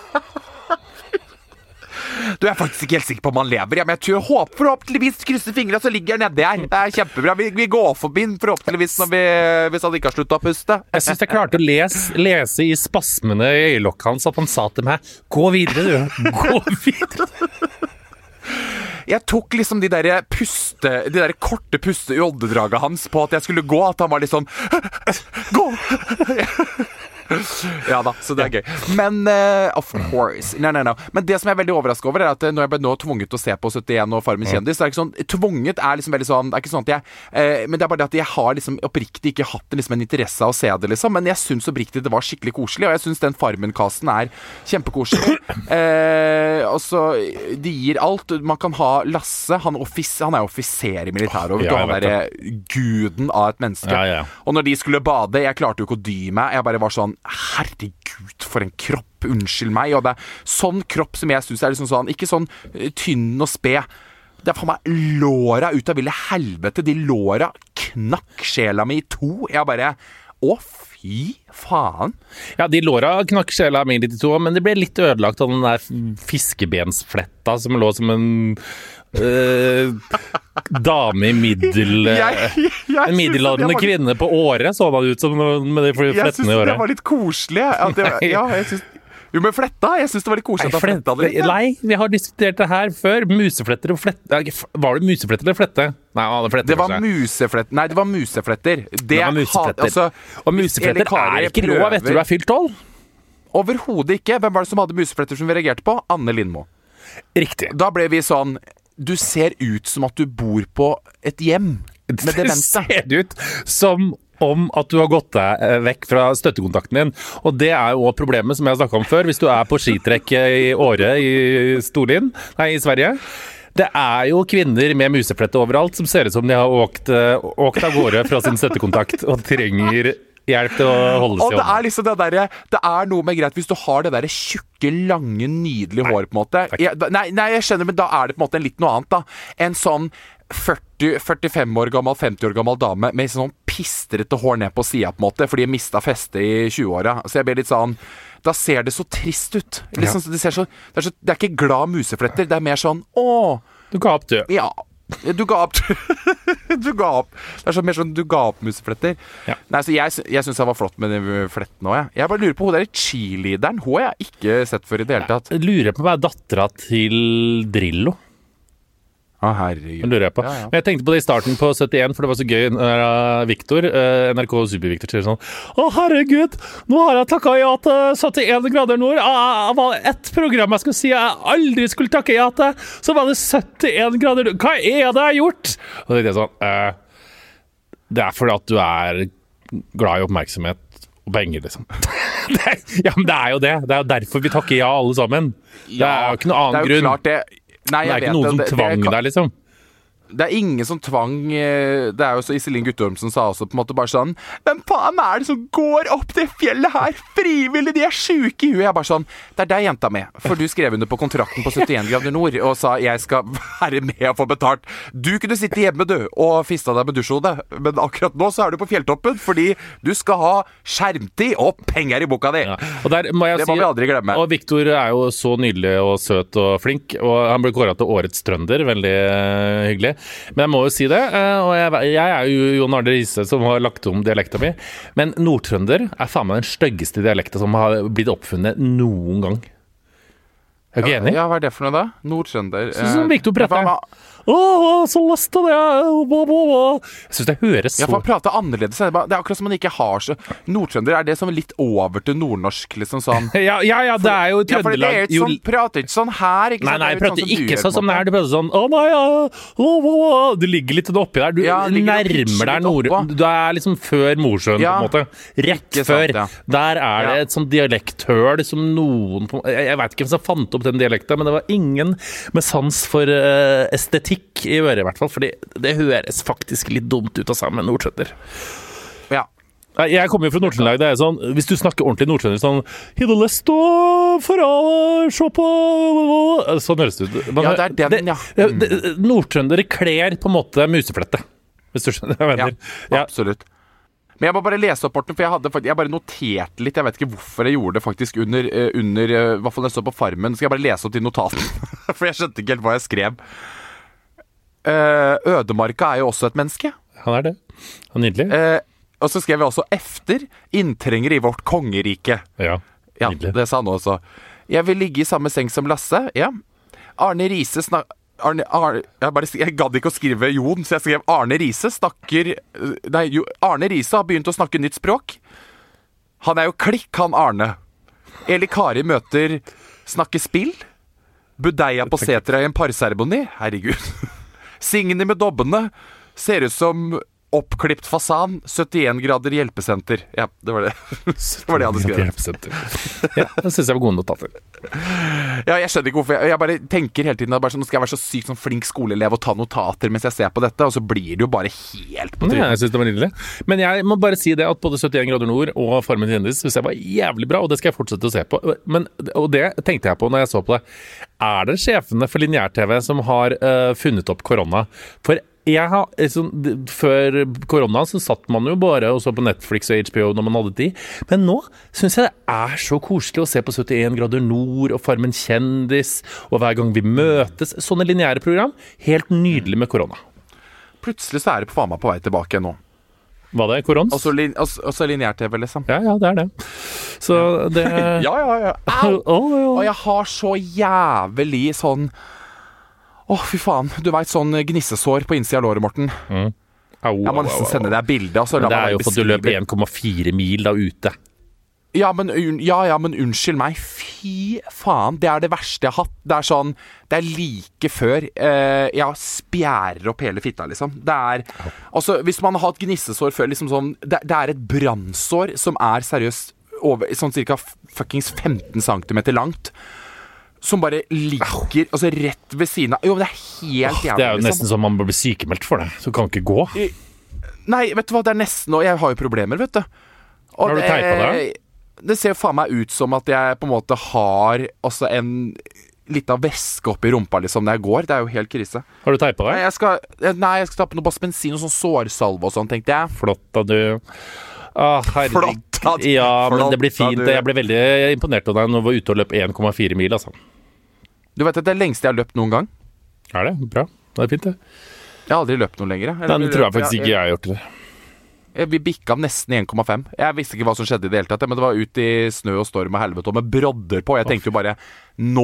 A: Du er faktisk ikke helt sikker på om han lever, ja, men jeg tror håp, forhåpentligvis krysser fingrene, så ligger han nede her. Det er kjempebra. Vi, vi går forbi forhåpentligvis når vi, hvis han ikke har sluttet å puste.
B: Jeg synes jeg klarte å lese, lese i spasmene i øyelokket hans at han sa til meg, gå videre du, gå videre.
A: Jeg tok liksom de der puste, de der korte puste i åndedraget hans på at jeg skulle gå, at han var litt sånn, gå! Ja da, så det er gøy. Men uh, of course no, no, no. Men det som jeg er veldig overrasket over, er at når jeg ble nå tvunget til å se på syttien og Farmen kjendis, så er det ikke sånn tvunget er liksom veldig sånn, det er ikke sånn at jeg uh, men det er bare det at jeg har liksom oppriktig ikke hatt liksom en interesse av å se det, liksom. Men jeg syns oppriktig det var skikkelig koselig, og jeg syns den Farmen-casten er kjempekoselig. Uh, og så de gir alt. Man kan ha Lasse, han, offis, han er offiser i militæret, og ja, han er guden av et menneske. Ja, ja. Og når de skulle bade, jeg klarte jo ikke å dy meg. Jeg bare var sånn, herregud, for en kropp, unnskyld meg. Og det er sånn kropp som jeg synes er liksom sånn, ikke sånn tynn og sped. Det er for meg låra ut av ville helvete. De låra knakk sjela mi i to. Jeg bare, å fy faen.
B: Ja, de låra knakk sjela mi litt i to, men det ble litt ødelagt av den der fiskebensfletta som lå som en uh, dame i middel jeg, jeg en middelaldrende var... kvinne på året, så han ut som med de flettene i året.
A: Jeg synes det var litt koselig. At det, ja, jeg synes Jo, men fletta, jeg synes det var litt koselig at fletta det litt. Ja.
B: Nei, vi har diskutert det her før. Musefletter og flette. Var det musefletter eller flette? Nei, det, fletter,
A: det var musefletter. Nei, det var musefletter. Det,
B: det var musefletter. Altså, og musefletter er ikke lov etter du er fylt tolv.
A: Overhodet ikke. Hvem var det som hadde musefletter som vi reagerte på? Anne Lindmo.
B: Riktig.
A: Da ble vi sånn, du ser ut som at du bor på et hjem med demente.
B: Det ser ut som om at du har gått deg vekk fra støttekontakten din. Og det er jo også problemet som jeg har snakket om før. Hvis du er på skitrekk i Åre i Storlien, nei, i Sverige. Det er jo kvinner med museflette overalt som ser ut som de har åkt, åkt av gårde fra sin støttekontakt og trenger hjelp til å holde seg
A: om. Og det er liksom det der, det er noe med greit hvis du har det der tjukke, lange, nydelige hår på en måte. Jeg, nei, nei, jeg skjønner, men da er det på en måte litt noe annet da. En sånn førti, førtifem år gammel, femti år gammel dame med sånn pistrete hår ned på siden på en måte, fordi jeg mistet festet i tjue-åra. Så jeg blir litt sånn, da ser det så trist ut. Liksom, ja. det, ser så, det, er så, det er ikke glad musefletter, det er mer sånn, åh.
B: Du ga opp, du.
A: Ja, du ga opp. du ga opp. Det er så mer sånn, du ga opp musefletter. Ja. Nei, så jeg, jeg synes jeg var flott med de flettene også, jeg. Jeg bare lurer på, hun der cheerleaderen, hun har jeg ikke sett før i det hele tatt.
B: Jeg lurer på hva er datteren til Drillo.
A: Ah, herregud.
B: lurer jeg på. Ja, ja. Men jeg tenkte på det i starten på syttien, for det var så gøy når uh, Victor, uh, N R K Super-Victor, sier sånn, å herregud, nå har jeg takket ja til syttien grader nord. Det var ett program jeg skulle si jeg aldri skulle takke ja til, så var det syttien grader nord. Hva er det jeg har gjort? Og det er sånn, uh, det er fordi at du er glad i oppmerksomhet og penger, liksom. det er, ja, men det er jo det. Det er jo derfor vi takker ja alle sammen. Det
A: ja,
B: er jo ikke noe annen grunn.
A: Det er jo klart det. Nei,
B: det er ikke noen som tvang deg, liksom.
A: Det er ingen som tvang. Det er jo så Iselin Guttormsen sa også på en måte bare sånn, hvem faen er det som går opp det fjellet her frivillig? De er syke i huet. Jeg bare sånn, det er deg jenta med, for du skrev under på kontrakten på syttien grader nord og sa jeg skal være med og få betalt. Du kunne sitte hjemme du og fista deg med dusjhodet, men akkurat nå så er du på fjelltoppen fordi du skal ha skjermtid og penger i boka di. Ja.
B: Og der må jeg
A: det må
B: si,
A: vi aldri glemme.
B: Og Victor er jo så nydelig og søt og flink, og han ble kåret til årets trønder, veldig hyggelig. Men jeg må jo si det, og jeg, jeg er jo Jon Arne Riise som har lagt om dialekta mi, men nordtrønder er faen meg den styggeste dialekta som har blitt oppfunnet noen gang. Er du ikke enig?
A: Ja, hva er det for noe da? Nordtrønder.
B: Sånn som Victor prater. Åh, så lyst til det. Jeg synes det høres så...
A: Ja, for han prater annerledes. Det er akkurat som man ikke har så... Nordtrønder, er det som litt over til nordnorsk, liksom sånn?
B: ja, ja, ja, det er jo Trøndelag.
A: Ja, for det er ikke sånn, prater ikke sånn her, ikke
B: nei,
A: sant?
B: Nei, jeg prater ikke sånn som det her. Du prater sånn, å nei, ja, å, å, å. Du ligger litt oppi der. Du ja, nærmer deg nord... Du er liksom før Mosjøen, ja, på en måte. Rett før. Sant, ja. Der er det et sånn dialekthøl som noen... Jeg, jeg vet ikke hvem som fant opp den dialekta, men det var ingen med sans for uh, estetikk i øret i hvert fall, fordi det høres faktisk litt dumt ut av sammen med nordtrønder.
A: Ja.
B: Jeg kommer jo fra Nord-Trøndelag, det er sånn, hvis du snakker ordentlig nordtrønder, sånn, «Hidde lyst å for å se på...» Sånn høres det ut. Man,
A: ja, det er den, ja.
B: Mm. Det, det, nordtrøndere kler på en måte museflette, hvis du skjønner hva jeg mener.
A: Ja, absolutt. Men jeg må bare lese opp porten, for jeg, hadde, jeg bare noterte litt. Jeg vet ikke hvorfor jeg gjorde det faktisk under, under i hvert fall når jeg så på Farmen. Skal jeg bare lese opp de notatene? For jeg skjønte ikke helt hva jeg skrev. Ødemarka er jo også et menneske.
B: Han er det. Han er nydelig.
A: Uh, og så skrev jeg også efter inntrenger i vårt kongerike.
B: Ja, nydelig.
A: Ja, det sa han også. Jeg vil ligge i samme seng som Lasse. Ja. Arne Riise snak... Arne, Arne, jeg, bare, jeg gadd ikke å skrive Jon, så jeg skrev Arne Riise snakker... Nei, Arne Riise har begynt å snakke nytt språk. Han er jo klikk, han Arne. Eli Kari møter snakke spill. Budeia på setra i en parseremoni. Herregud. Signy med dobbene. Ser ut som oppklipt fasan. syttien grader hjelpesenter. Ja, det var det. Det var det jeg hadde skrevet.
B: Ja, det synes jeg var gode notater.
A: Ja, jeg skjønner ikke hvorfor. Jeg, jeg bare tenker hele tiden at bare sånn, nå skal jeg være så sykt sånn flink skoleelev og ta notater mens jeg ser på dette, og så blir det jo bare helt på trynet.
B: Ja, jeg synes det var nydelig. Men jeg må bare si det at både syttien grader nord og Farmen kjendis synes jeg var jævlig bra, og det skal jeg fortsette å se på. Men, og det tenkte jeg på når jeg så på det. Er det sjefene for lineær-T V som har uh, funnet opp korona? For jeg har, liksom, før korona så satt man jo bare og så på Netflix og H B O når man hadde tid. Men nå synes jeg det er så koselig å se på syttien grader nord og Farmen kjendis, og hver gang vi møtes. Sånne lineære program. Helt nydelig med korona.
A: Plutselig så er det på faen meg på vei tilbake nå.
B: Hva det? Korons?
A: Og så lin, lineær-T V, liksom.
B: Ja, ja, det er det. Så det
A: Ja, ja, ja. Au!
B: Oh, ja.
A: Og jeg har så jævlig sånn Åh, oh, fy faen. Du vet sånn gnissesår på innsida av låret, Morten.
B: Mm. Au,
A: jeg må nesten sende deg bildet. Altså,
B: det er jo for at du løper en komma fire mil da ute.
A: Ja men, ja, ja, men unnskyld meg. Fy faen. Det er det verste jeg har hatt. Det er sånn Det er like før eh, jeg spjærer opp hele fitta, liksom. Det er Altså, hvis man har hatt gnissesår før, liksom sånn Det, det er et brannsår som er seriøst over, sånn cirka fuckings femten centimeter langt. Som bare ligger altså rett ved siden av. Jo, men det er helt
B: oh,
A: jævlig.
B: Det er jo
A: liksom.
B: nesten som man blir sykemeldt for det. Så kan ikke gå.
A: Nei, vet du hva, det er nesten Og jeg har jo problemer, vet du. Og
B: har du teipa det?
A: Det ser jo faen meg ut som at jeg på en måte har også en litt av væske oppi rumpa liksom når jeg går. Det er jo helt krise.
B: Har du teipa det?
A: Nei, jeg skal, nei, jeg skal ta på noe baspensin og sånn sårsalve og sånn, tenkte jeg.
B: Flott da du ah, herregud. Flott, ja, men det blir fint. Jeg ble veldig imponert av deg når du var ute og løp en komma fire mil, altså.
A: Du vet at det er lengste jeg har løpt noen gang.
B: Er det? Bra. Det er fint, det.
A: Jeg har aldri løpt noe lenger.
B: Nei, det tror jeg faktisk ikke jeg har gjort det.
A: Vi bikka nesten en komma fem. Jeg visste ikke hva som skjedde i det hele tatt, men det var ut i snø og storm og helvete og med brodder på. Jeg tenkte jo bare, nå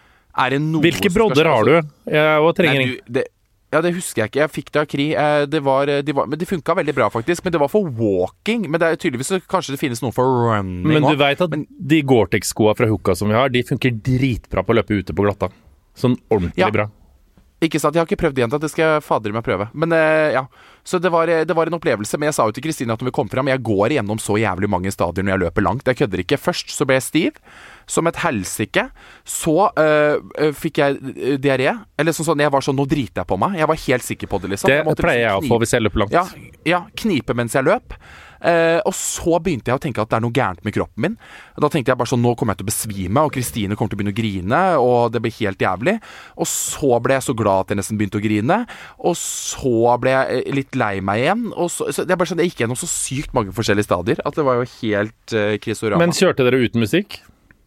A: er det noe.
B: Hvilke brodder har du? Jeg også trenger
A: Nei, du, det, ja, det husker jeg ikke. Jeg fikk det av Kri. Det var, de var, men det funka veldig bra, faktisk. Men det var for walking. Men det er tydeligvis så kanskje det finnes noe for running.
B: Men du vet at men, de Gore-Tex-skoa fra Hukka som vi har, de funker dritbra på å løpe ute på glatta. Sånn ordentlig
A: ja.
B: bra.
A: Ikke sant, jeg har ikke prøvd igjen, det skal jeg fader meg prøve. Men uh, ja, så det var, det var en opplevelse. Men jeg sa jo til Kristine at når vi kom frem, jeg går igjennom så jævlig mange stadier når jeg løper langt. Jeg kødder ikke. Først så ble jeg stiv, som et helsike. Så uh, fikk jeg uh, diaré. Eller sånn sånn, jeg var sånn, nå driter jeg på meg. Jeg var helt sikker på det, liksom.
B: Det jeg pleier jeg å få hvis jeg løper langt.
A: Ja, ja, knipe mens jeg løp. Uh, og så begynte jeg å tenke at det er noe gærent med kroppen min. Da tenkte jeg bare sånn, nå kommer jeg til å besvime, og Kristine kommer til å begynne å grine, og det blir helt jævlig. Og så ble jeg så glad at jeg nesten begynte å grine, og så ble jeg litt lei meg igjen. Og så, så det er bare sånn, jeg gikk gjennom så sykt mange forskjellige stadier at det var jo helt uh, krisorama.
B: Men kjørte dere uten musikk?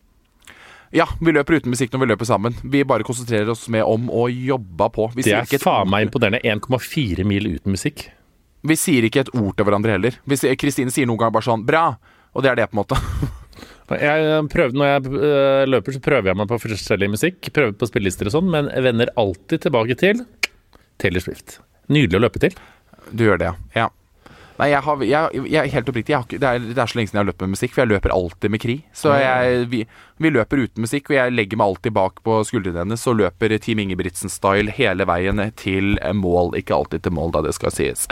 A: Ja, vi løper uten musikk når vi løper sammen. Vi bare konsentrerer oss med om å jobbe på. Vi
B: det er faen meg imponerende. en komma fire mil uten musikk.
A: Vi sier ikke et ord til hverandre heller. Kristine sier noen ganger bare sånn, bra, og det er det på en måte.
B: jeg prøver, når jeg uh, løper, så prøver jeg meg på forskjellig musikk, prøver på spillelister og sånn, men jeg vender alltid tilbake til Taylor Swift. Nydelig å løpe til.
A: Du gjør det, ja. Nei, jeg, har, jeg, jeg er helt oppriktig, jeg har ikke, det, er, det er så lenge siden jeg har løpt med musikk, for jeg løper alltid med Kri. Så jeg, vi, vi løper uten musikk, og jeg legger meg alltid bak på skuldrene hennes, og løper Team Ingebrigtsen-style hele veien til mål. Ikke alltid til mål, da det skal sies.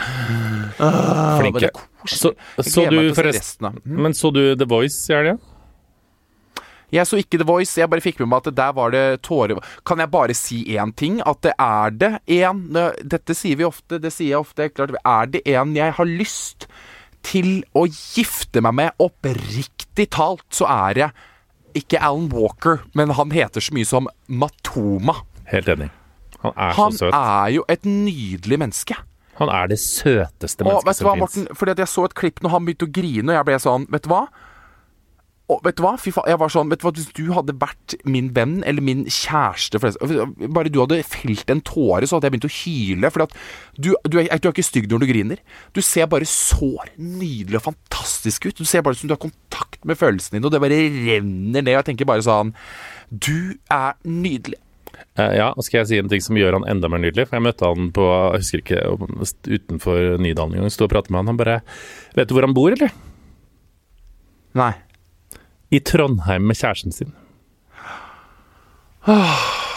B: Ah, flinke. Så, så du forresten, mm. Men så du The Voice i helga?
A: Jeg så ikke The Voice, jeg bare fikk med meg at der var det tårer. Kan jeg bare si én ting? At det er det en Dette sier vi ofte, det sier jeg ofte, klart. Er det en jeg har lyst til å gifte meg med, oppriktig talt, så er det ikke Alan Walker, men han heter så mye som Matoma.
B: Helt enig. Han er
A: han
B: så søt.
A: Han er jo et nydelig menneske.
B: Han er det søteste mennesket som
A: finnes. Fordi at jeg så et klipp når han begynte å grine, og jeg ble sånn, vet du hva? Og vet du hva? Fy faen, jeg var sånn, vet du hva, hvis du hadde vært min venn, eller min kjæreste, bare du hadde felt en tåre, så hadde jeg begynt å hyle, for at du, du, er, du er ikke stygg når du griner. Du ser bare så nydelig og fantastisk ut. Du ser bare som du har kontakt med følelsene dine, og det bare renner ned, og jeg tenker bare sånn, du er nydelig.
B: Ja, og skal jeg si en ting som gjør han enda mer nydelig, for jeg møtte han på, jeg husker ikke, utenfor Nydalen en gang, stod og pratet med han, han bare, vet du hvor han bor, eller?
A: Nei.
B: I Trondheim med kjæresten sin.
A: Ja,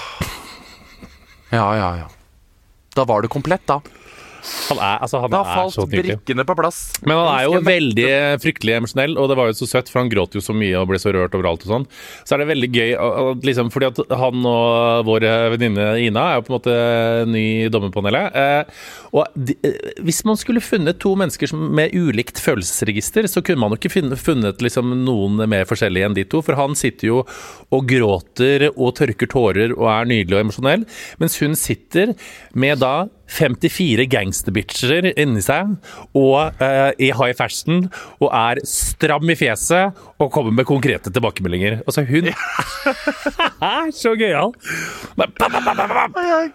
A: ja, ja. Da var det komplett, da.
B: Han er, altså, han
A: Da
B: er
A: falt
B: så nydelig.
A: brikkene på plass.
B: Men han er jo veldig fryktelig emosjonell, og det var jo så søtt, for han gråt jo så mye og ble så rørt overalt og sånn. Så er det veldig gøy, liksom, fordi at han og vår venninne Ina er jo på en måte ny i dommerpanelet. Eh, og de, hvis man skulle funnet to mennesker som med ulikt følelsesregister, så kunne man jo ikke funnet, funnet liksom, noen mer forskjellige enn de to, for han sitter jo og gråter og tørker tårer og er nydelig og emosjonell, mens hun sitter med da femtifire gangsterbitcher inni seg og uh, i high fashion og er stram i fjeset og kommer med konkrete tilbakemeldinger. Altså hun er så gøyal.
A: Jeg,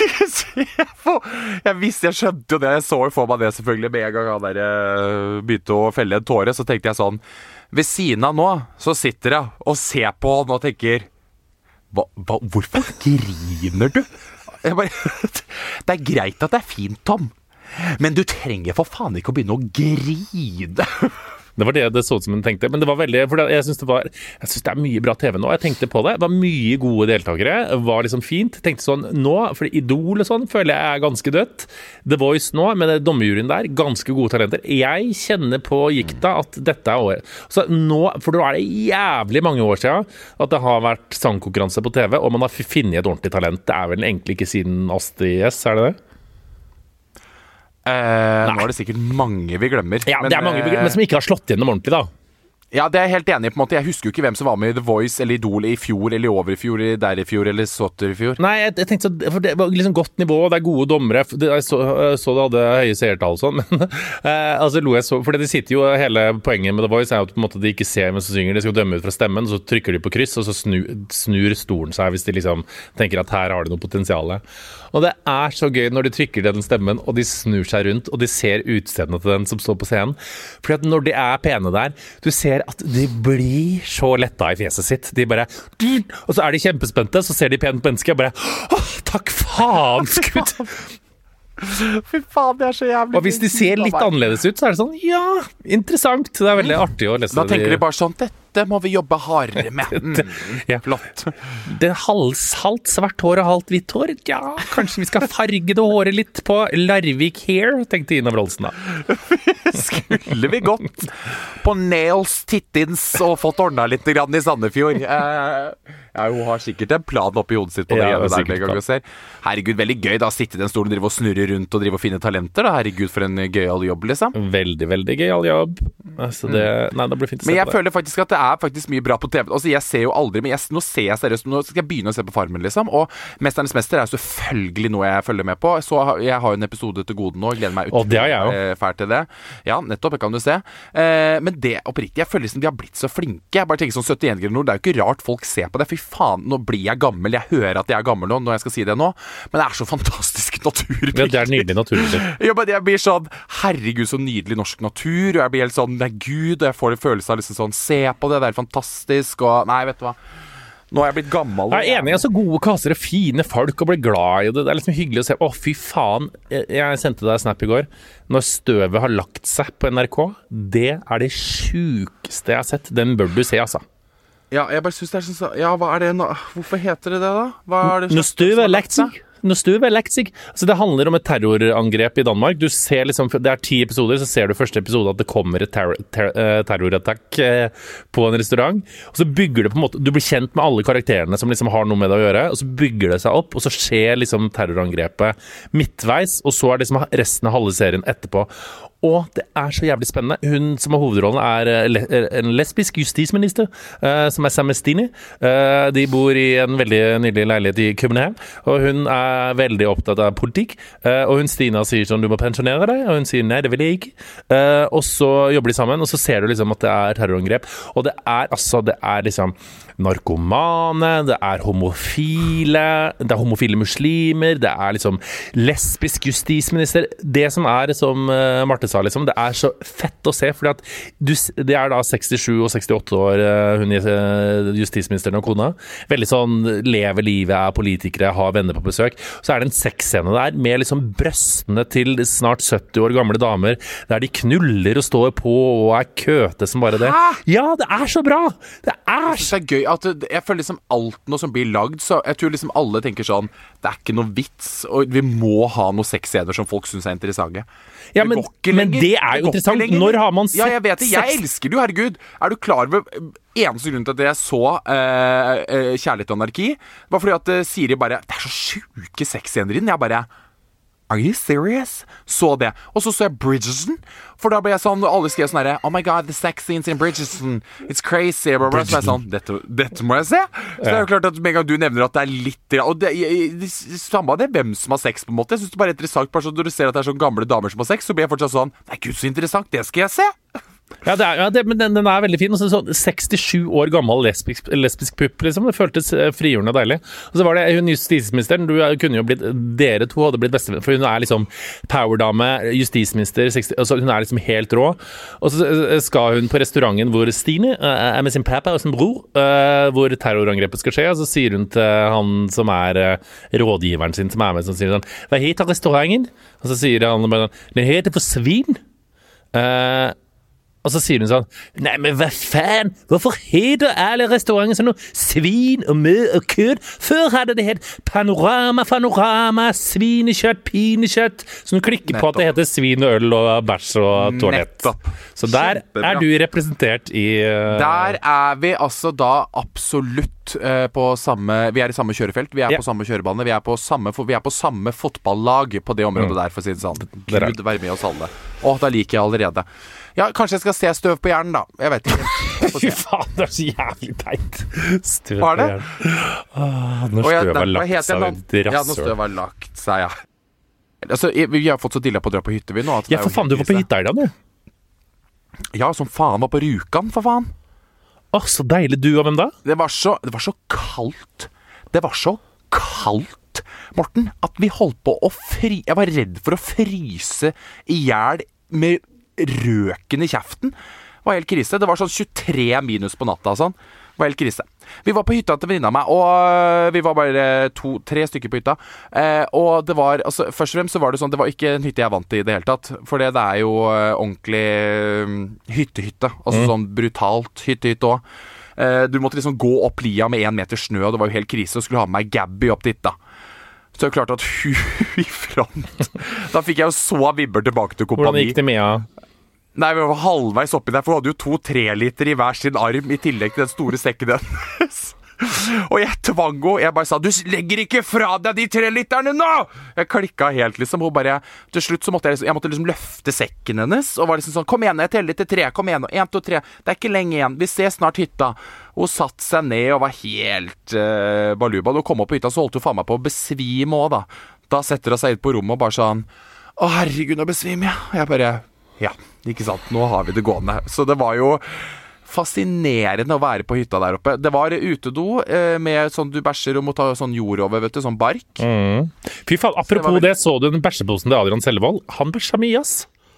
A: jeg visste, jeg skjønte jo det. Jeg så jo for meg det selvfølgelig med en gang han der uh, begynte å felle en tåre. Så tenkte jeg sånn, ved siden av nå så sitter jeg og ser på han og tenker hva, hva, hvorfor griner du? Jeg bare, det er greit at det er fint, Tom, men du trenger for faen ikke å begynne å grine.
B: Det var det det så ut som hun tenkte, men det var veldig, for jeg synes det var, jeg synes det er mye bra T V nå, jeg tenkte på det, det var mye gode deltakere, var liksom fint, jeg tenkte sånn, nå, for Idol og sånn, føler jeg er ganske dødt, The Voice nå, med det dommerjuryen der, ganske gode talenter, jeg kjenner på gikta at dette er året, så nå, for da er det jævlig mange år siden at det har vært sangkonkurranse på T V, og man har funnet et ordentlig talent, det er vel egentlig ikke siden Astrid S, er det det?
A: Eh, nå er det sikkert mange vi glemmer.
B: Ja,
A: men,
B: det er mange vi glemmer, men som ikke har slått gjennom ordentlig da.
A: Ja, det er jeg helt enig i på en måte. Jeg husker jo ikke hvem som var med i The Voice eller Idol i fjor, eller i over i fjor, eller der i fjor, eller sotter i fjor.
B: Nei, jeg, jeg tenkte så, for det var liksom godt nivå, det er gode dommere, det, jeg så, så det hadde høye seertall og sånn, men eh, altså lo jeg så, for det sitter jo, hele poenget med The Voice er jo at på en måte de ikke ser mens de synger, de skal dømme ut fra stemmen, så trykker de på kryss, og så snu, snur stolen seg hvis de liksom tenker at her har de noe potensiale. Og det er så gøy når de trykker den stemmen, og de snur seg rundt, og de ser utstedene til den som står på scenen. Fordi at når de er pene der, du ser at de blir så letta i fjeset sitt. De bare, og så er de kjempespente, så ser de pent menneske, og bare, åh, takk faen, skutt!
A: Fy faen, det er så jævlig.
B: Og hvis de ser litt annerledes ut, så er det sånn, ja, interessant. Det er veldig artig å lese.
A: Da tenker de bare sånn, dette må vi jobbe hardere med. Mm,
B: ja.
A: Flott.
B: Det er halvt, halvt svart hår og halvt hvitt hår. Ja, kanskje vi skal farge det håret litt på Larvik Hair, tenkte Ina Wroldsen da.
A: Skulle vi gått på Nails Tittins og fått ordnet litt grann i Sandefjord. Eh, ja, hun har sikkert en plan oppi hodet sitt på det
B: Ja,
A: ene der
B: sikkert
A: med gang og ser. Herregud, veldig gøy da, sitte i den stolen, drive og snurre rundt og drive og finne talenter da. Herregud, for en gøyal jobb, liksom.
B: Veldig, veldig gøyal jobb. Altså det, nei, det blir fint å se
A: Men jeg
B: på det.
A: føler faktisk at det er faktisk mye bra på T V. Altså, jeg ser jo aldri, men jeg, nå ser jeg seriøst, nå skal jeg begynne å se på Farmen, liksom. Og Mesternes Mester er selvfølgelig noe jeg følger med på. Så jeg har jo en episode til gode nå, gleder meg
B: Og det har jeg jo.
A: utrolig fælt til det. Ja, nettopp, det kan du se. Eh, men det oppriktig, jeg føler liksom de har blitt så flinke. Jeg bare tenker sånn syttien grader nord, det er jo ikke rart folk ser på det. Fy faen, nå blir jeg gammel. Jeg hører at jeg er gammel nå, når jeg skal si det nå. Men det er så fantastisk natur.
B: Ja, det er nydelig naturlig.
A: Ja, men jeg blir sånn, herregud, så nydelig norsk natur. Og jeg blir helt sånn, det er Gud, og jeg får en følelse av liksom sånn, se på det, det er fantastisk. Og nei, vet du hva, nå er jeg blitt gammel.
B: Jeg er enig, altså gode kasser og fine folk og blir glad i det. Det er liksom hyggelig å se. Å, fy faen. Jeg, jeg sendte deg snap i går. Når støvet har lagt seg på N R K, det er det sjukeste jeg har sett. Den bør du se, altså.
A: Ja, jeg bare synes det er sånn, ja, hva er det nå? Hvorfor heter det det da? Hva er det
B: Når støvet har lagt seg. Når støvet har lagt seg. Altså, det handler om et terrorangrep i Danmark. Du ser liksom, det er ti episoder, så ser du første episode at det kommer et terror, ter, terrorattakk på en restaurant. Og så bygger det på en måte, du blir kjent med alle karakterene som liksom har noe med det å gjøre, og så bygger det seg opp, og så skjer liksom terrorangrepet midtveis, og så er det liksom resten av halve serien etterpå. Og det er så jævlig spennende. Hun som har hovedrollen er en lesbisk justisminister, uh, som er Sam Mestini. Uh, de bor i en veldig nydelig leilighet i København, og hun er veldig opptatt av politikk. Uh, og hun Stina sier sånn, du må pensjonere deg, og hun sier nei, det vil jeg ikke. Uh, og så jobber de sammen, og så ser du liksom at det er terrorangrep. Og det er altså, det er liksom narkomane, det er homofile, det er homofile muslimer, det er liksom lesbisk justisminister. Det som er, som uh, Marte U S A, liksom. Det er så fett å se, fordi at du, det er da sekstisju og sekstiåtte år, hun justisministeren og kona. Veldig sånn, lever livet, er politikere, har venner på besøk. Så er det en sexscene der, med liksom brøstene til snart sytti år gamle damer, der de knuller og står på og er køte som bare det. Hæ? Ja, det er så bra! Det er så
A: det er gøy at det, jeg føler liksom alt noe som blir lagd, så jeg tror liksom alle tenker sånn, det er ikke noe vits, og vi må ha noe sexscener som folk synes er interessante.
B: Ja, men det, men det er jo interessant. Når har man sett
A: Ja, jeg vet det. Jeg elsker det jo, herregud. Er du klar over eneste grunn til at jeg så uh, Kjærlighet og anarki? Var fordi at uh, Siri bare, det er så sjuke sexscener i den. Jeg bare, are you serious? Så det. Og så så jeg Bridgerton, for da ble jeg sånn, alle skrev sånn her, oh my god, the sex scenes in Bridgerton, it's crazy, blah, blah, blah. Så jeg sånn, dette, dette må jeg se. Så det er jo klart at med en gang du nevner at det er litt, og det, det, samme av det, hvem som har sex på en måte, jeg synes det bare er interessant, bare så når du ser at det er sånn gamle damer som har sex, så blir jeg fortsatt sånn, nei gud så interessant, det skal jeg se.
B: Ja, det er, ja det, men den, den er veldig fin. Så, sånn, sekstisju år gammel lesbisk, lesbisk pupp, liksom. Det føltes frigjørende og deilig. Og så var det hun justisministeren. Du kunne jo blitt, dere to hadde blitt bestevenner, for hun er liksom powerdame, justisminister, seksti, altså, hun er liksom helt rå. Og så skal hun på restauranten hvor Stine er med sin pappa og sin bror, uh, hvor terrorangrepet skal skje, og så sier hun til han som er uh, rådgiveren sin, som er med, som sier sånn, hva heter restauranten? Og så sier han bare, det heter for svin. Uh, Og så sier hun sånn, nei, men hva faen? Hvorfor heter alle restauranter sånn noe svin og mø og kød? Før hadde det hett panorama, panorama, svinekjøtt, pinekjøtt. Så hun klikker Nettopp. På at det heter svin og øl og bæsj og toalett. Nettopp. Så der Kjempebra. Er du representert i... Uh...
A: Der er vi altså da absolutt uh, på samme... Vi er i samme kjørefelt, vi er yeah. på samme kjørebane, vi er på samme, vi er på samme fotballag på det området mm. der, for å si det sånn. Gud, vær med oss alle. Åh, da liker jeg allerede. Ja, kanskje jeg skal se støv på hjernen, da. Jeg vet ikke.
B: Fy faen, det er så jævlig teit. Støv
A: på
B: hjernen. Åh, når støv har lagt seg ut i rasshøl.
A: Ja, når støv har lagt seg, ja. Altså, vi har fått så dilla på å dra på hytte, vi nå.
B: Ja, for faen, du var på hytta i dag, du.
A: Ja, som faen var på Rjukan, for faen.
B: Åh, så deilig. Du og hvem da?
A: Det var så, det var så kaldt. Det var så kaldt, Morten, at vi holdt på å fry... Jeg var redd for å fryse i hjel med røken i kjeften. Det var helt krise. Det var sånn tjuetre minus på natta og sånn. Det var helt krise. Vi var på hytta til venninna av meg, og vi var bare to, tre stykker på hytta. Eh, og det var, altså, først og fremst så var det sånn, det var ikke en hytte jeg vant til i det hele tatt. For det er jo uh, ordentlig uh, hytte-hytte. Altså mm. sånn brutalt hytte-hytte også. Eh, du måtte liksom gå opp lia med en meter snø, og det var jo helt krise, og skulle ha med meg Gabby opp til hytta. Så det er klart at hun i front. Da fikk jeg jo så vibber tilbake til kompani.
B: Hvordan gikk det med, ja?
A: Nei, vi var halvveis oppi der, for vi hadde jo to tre-liter i hver sin arm, i tillegg til den store sekken hennes. Og jeg tvang henne, jeg bare sa, du legger ikke fra deg de tre-literne nå! Jeg klikket helt, liksom, og bare, til slutt så måtte jeg, liksom, jeg måtte liksom løfte sekken hennes, og var liksom sånn, kom igjen, jeg teller til tre, kom igjen, en, to, tre, det er ikke lenge igjen, vi ser snart hytta. Hun satt seg ned og var helt uh, baluba, og kom opp på hytta, så holdt hun faen meg på å besvime også, da. Da setter hun seg ut på rommet og bare sånn, å herregud, nå besvimer jeg. Og jeg bare, ja, ikke sant, nå har vi det gående. Så det var jo fascinerende å være på hytta der oppe. Det var utedo eh, med sånn du bæsjer og må ta sånn jord over, vet du, sånn bark.
B: Mm. Fy faen, apropos så det, det, så du den bæsjeposen til Adrian Sellevold? Han bæsja mye, ass.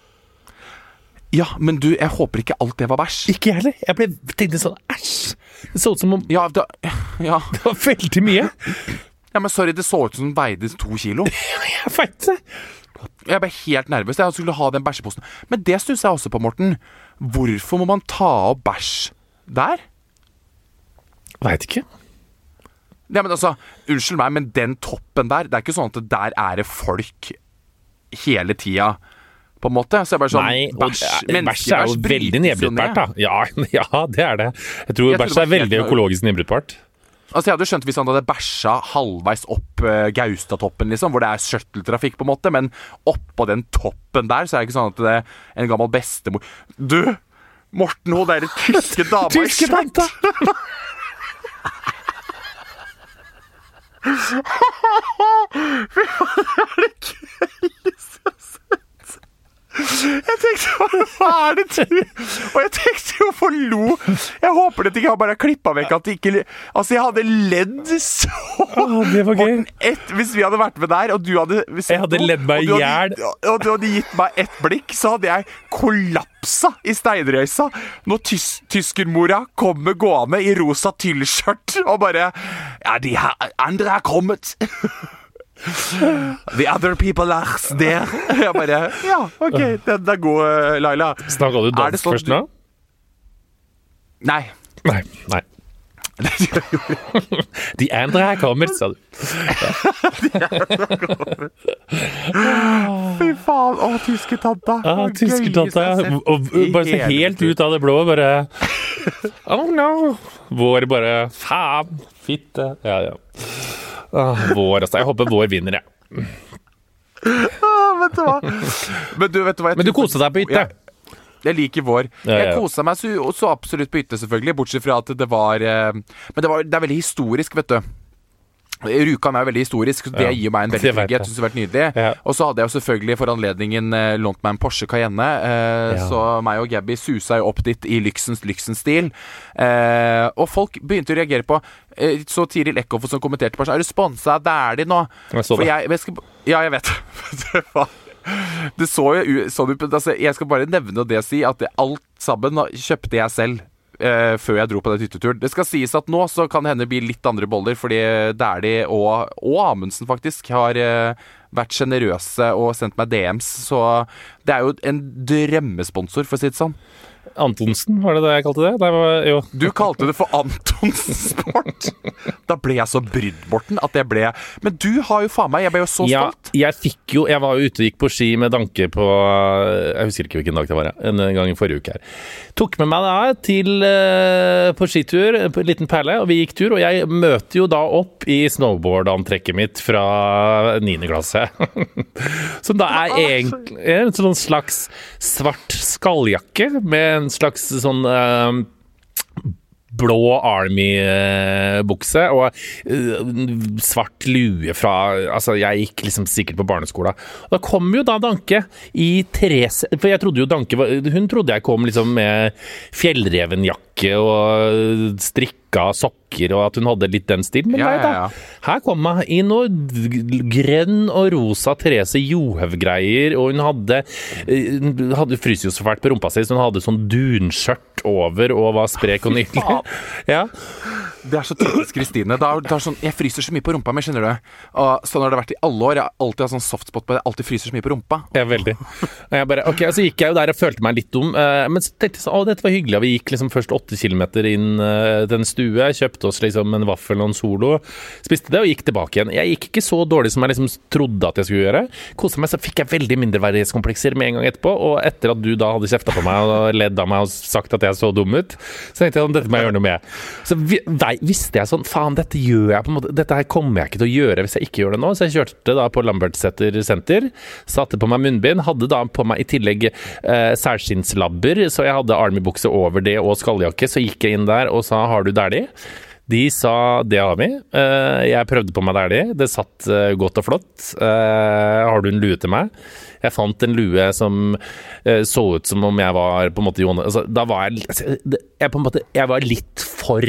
A: Ja, men du, jeg håper ikke alt det var bæsj.
B: Ikke jeg heller. Jeg ble, tenkte sånn, æsj. Det så ut som om...
A: Ja, det, ja.
B: Det var veldig mye.
A: Ja, men sorry, det så ut som den veide to kilo.
B: Jeg vet det.
A: Jeg ble helt nervøs. Jeg skulle ha den bæsjeposen. Men det synes jeg også på, Morten. Hvorfor må man ta opp bæsj der?
B: Vet ikke.
A: Ja, men altså, unnskyld meg, men den toppen der, det er ikke sånn at der er det folk hele tida, på en måte. Så jeg bare sånn,
B: nei, bæsj, bæsj er jo veldig nedbrytbart, da. Ja, ja, det er det. Jeg tror jeg bæsj er veldig økologisk nedbrytbart.
A: Altså, jeg hadde skjønt hvis han hadde bæsja halvveis opp uh, Gaustatoppen, liksom, hvor det er shuttle-trafikk på en måte, men oppå den toppen der, så er det ikke sånn at det er en gammel bestemor. Du, Morten, hun der tyske dama i
B: tyske tanta!
A: Fy faen, det er det gøyeste jeg har sett. Jeg jeg tenkte, hva er det du? Og jeg tenkte jo for lo. Jeg håper det ikke har bare klippet vekk at det ikke... Altså, jeg hadde ledd så...
B: Åh, det var gøy.
A: Et, hvis vi hadde vært med der, og du hadde...
B: Jeg hadde ledd meg i hjel.
A: Og du hadde gitt meg et blikk, så hadde jeg kollapsa i steinrøysa når tys tyskermora kommer gående i rosa tyllskjørt og bare ja, de her andre har kommet. The other people are there. Jeg bare ja, ok, den er god, Laila.
B: Snakket du dansk sånn, først nå?
A: Nei.
B: Nei, nei. De andre har kommet, sa du.
A: Fy faen, å, tysketanta.
B: Ah, tysketanta, og bare så helt ut av det blå, bare oh no. Vår bare, faen, fitte. Ja, ja. Ah, vår, altså, jeg håper vår vinner, ja.
A: Ah, vet du hva? Men du, vet du hva? Jeg
B: Men du koste deg på hytte?
A: Ja. Jeg liker vår.
B: Ja, ja.
A: Jeg koset meg så, så absolutt på hytte, selvfølgelig. Bortsett fra at det var eh, Men det, var, det er veldig historisk, vet du. Rjukan er jo veldig historisk, så det
B: Ja.
A: gir meg en veldig trygghet. Jeg synes det har vært nydelig.
B: Ja.
A: Og så hadde jeg jo selvfølgelig for anledningen eh, lånt meg en Porsche Cayenne, eh,
B: Ja.
A: så meg og Gabby susa jo opp dit i lyksens lyksens stil. Eh, og folk begynte å reagere på eh, så Tiril Eckhoff som kommenterte på, er du sponset der de nå?
B: Jeg så
A: For
B: det.
A: jeg, jeg skal, ja, jeg vet. Det var Det så jo sånn ut, altså, jeg skal bare nevne det å si at det, alt sammen kjøpte jeg selv eh, før jeg dro på den hytteturen. Det skal sies at nå så kan det hende bli litt andre boller, fordi Dæhlie og, og Amundsen faktisk har eh, vært generøse og sendt meg D Ms, så det er jo en drømmesponsor, for å si det sånn.
B: Antonsen, var det det jeg kalte det? det var, jo.
A: Du kalte det for Antonsen Sport. Da ble jeg så brydd, Morten, at jeg ble... Men du har jo faen meg, jeg ble jo så
B: Ja,
A: stolt.
B: jeg fikk jo, jeg var jo ute og gikk på ski med Danke på, jeg husker ikke hvilken dag det var, en gang i forrige uke her. Tok med meg da til, uh, på skitur, på en liten perle, og vi gikk tur, og jeg møter jo da opp i snowboard-antrekket mitt fra niende klasse. Som da er egentlig en sånn slags svart skalljakke, med en slags sånn... Uh, blå Army-bukse og uh, svart lue fra Altså, jeg gikk liksom sikkert på barneskolen. Og da kom jo da Danke i tre For jeg trodde jo Danke var Hun trodde jeg kom liksom med fjellrevenjakke og strikka sokker, og at hun hadde litt den stilen. Men
A: Ja,
B: nei da.
A: ja, ja.
B: Her kom jeg inn og grønn og rosa Therese Johaug-greier, og hun hadde Hun hadde fryser jo så fælt på rumpa si, så hun hadde sånn dunskjørt over og var sprek og nydelig. Ja.
A: Det er så typisk Kristine. Det er, det er sånn, jeg fryser så mye på rumpa mi, skjønner du. Og sånn har det vært i alle år. Jeg har alltid hatt sånn softspot på det. Jeg alltid fryser så mye på rumpa.
B: Ja, veldig. Og jeg bare, ok, så gikk jeg jo der og følte meg litt dum, eh, men så tenkte jeg sånn, å, dette var hyggelig. Vi gikk liksom først åtte kilometer inn eh, den stue, kjøpte oss liksom en vaffel og en solo, spiste det og gikk tilbake igjen. Jeg gikk ikke så dårlig som jeg liksom trodde at jeg skulle gjøre. Koset meg, så fikk jeg veldig mindreverdighetskomplekser med en gang etterpå, og etter at du da hadde kjeftet på meg og ledd av meg og sagt at jeg så dum ut, så tenkte jeg, dette må jeg gjøre noe med. Så vi, nei, visste jeg sånn, faen, dette gjør jeg på en måte, dette her kommer jeg ikke til å gjøre hvis jeg ikke gjør det nå, så jeg kjørte da på Lambertseter Senter, satte på meg munnbind, hadde da på meg i tillegg eh, særskinnslabber, så jeg hadde Army-bukse over det og skalljakke, så gikk jeg inn der og sa, har du Dæhlie? De sa, det har vi. Uh, jeg prøvde på meg Dæhlie. Det satt uh, godt og flott. Uh, har du en lue til meg? Jeg fant en lue som uh, så ut som om jeg var på en måte Jonas. Altså, da var jeg, altså, jeg på en måte, jeg var litt for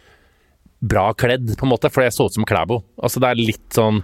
B: bra kledd, på en måte, for jeg så ut som Klæbo. Altså, det er litt sånn...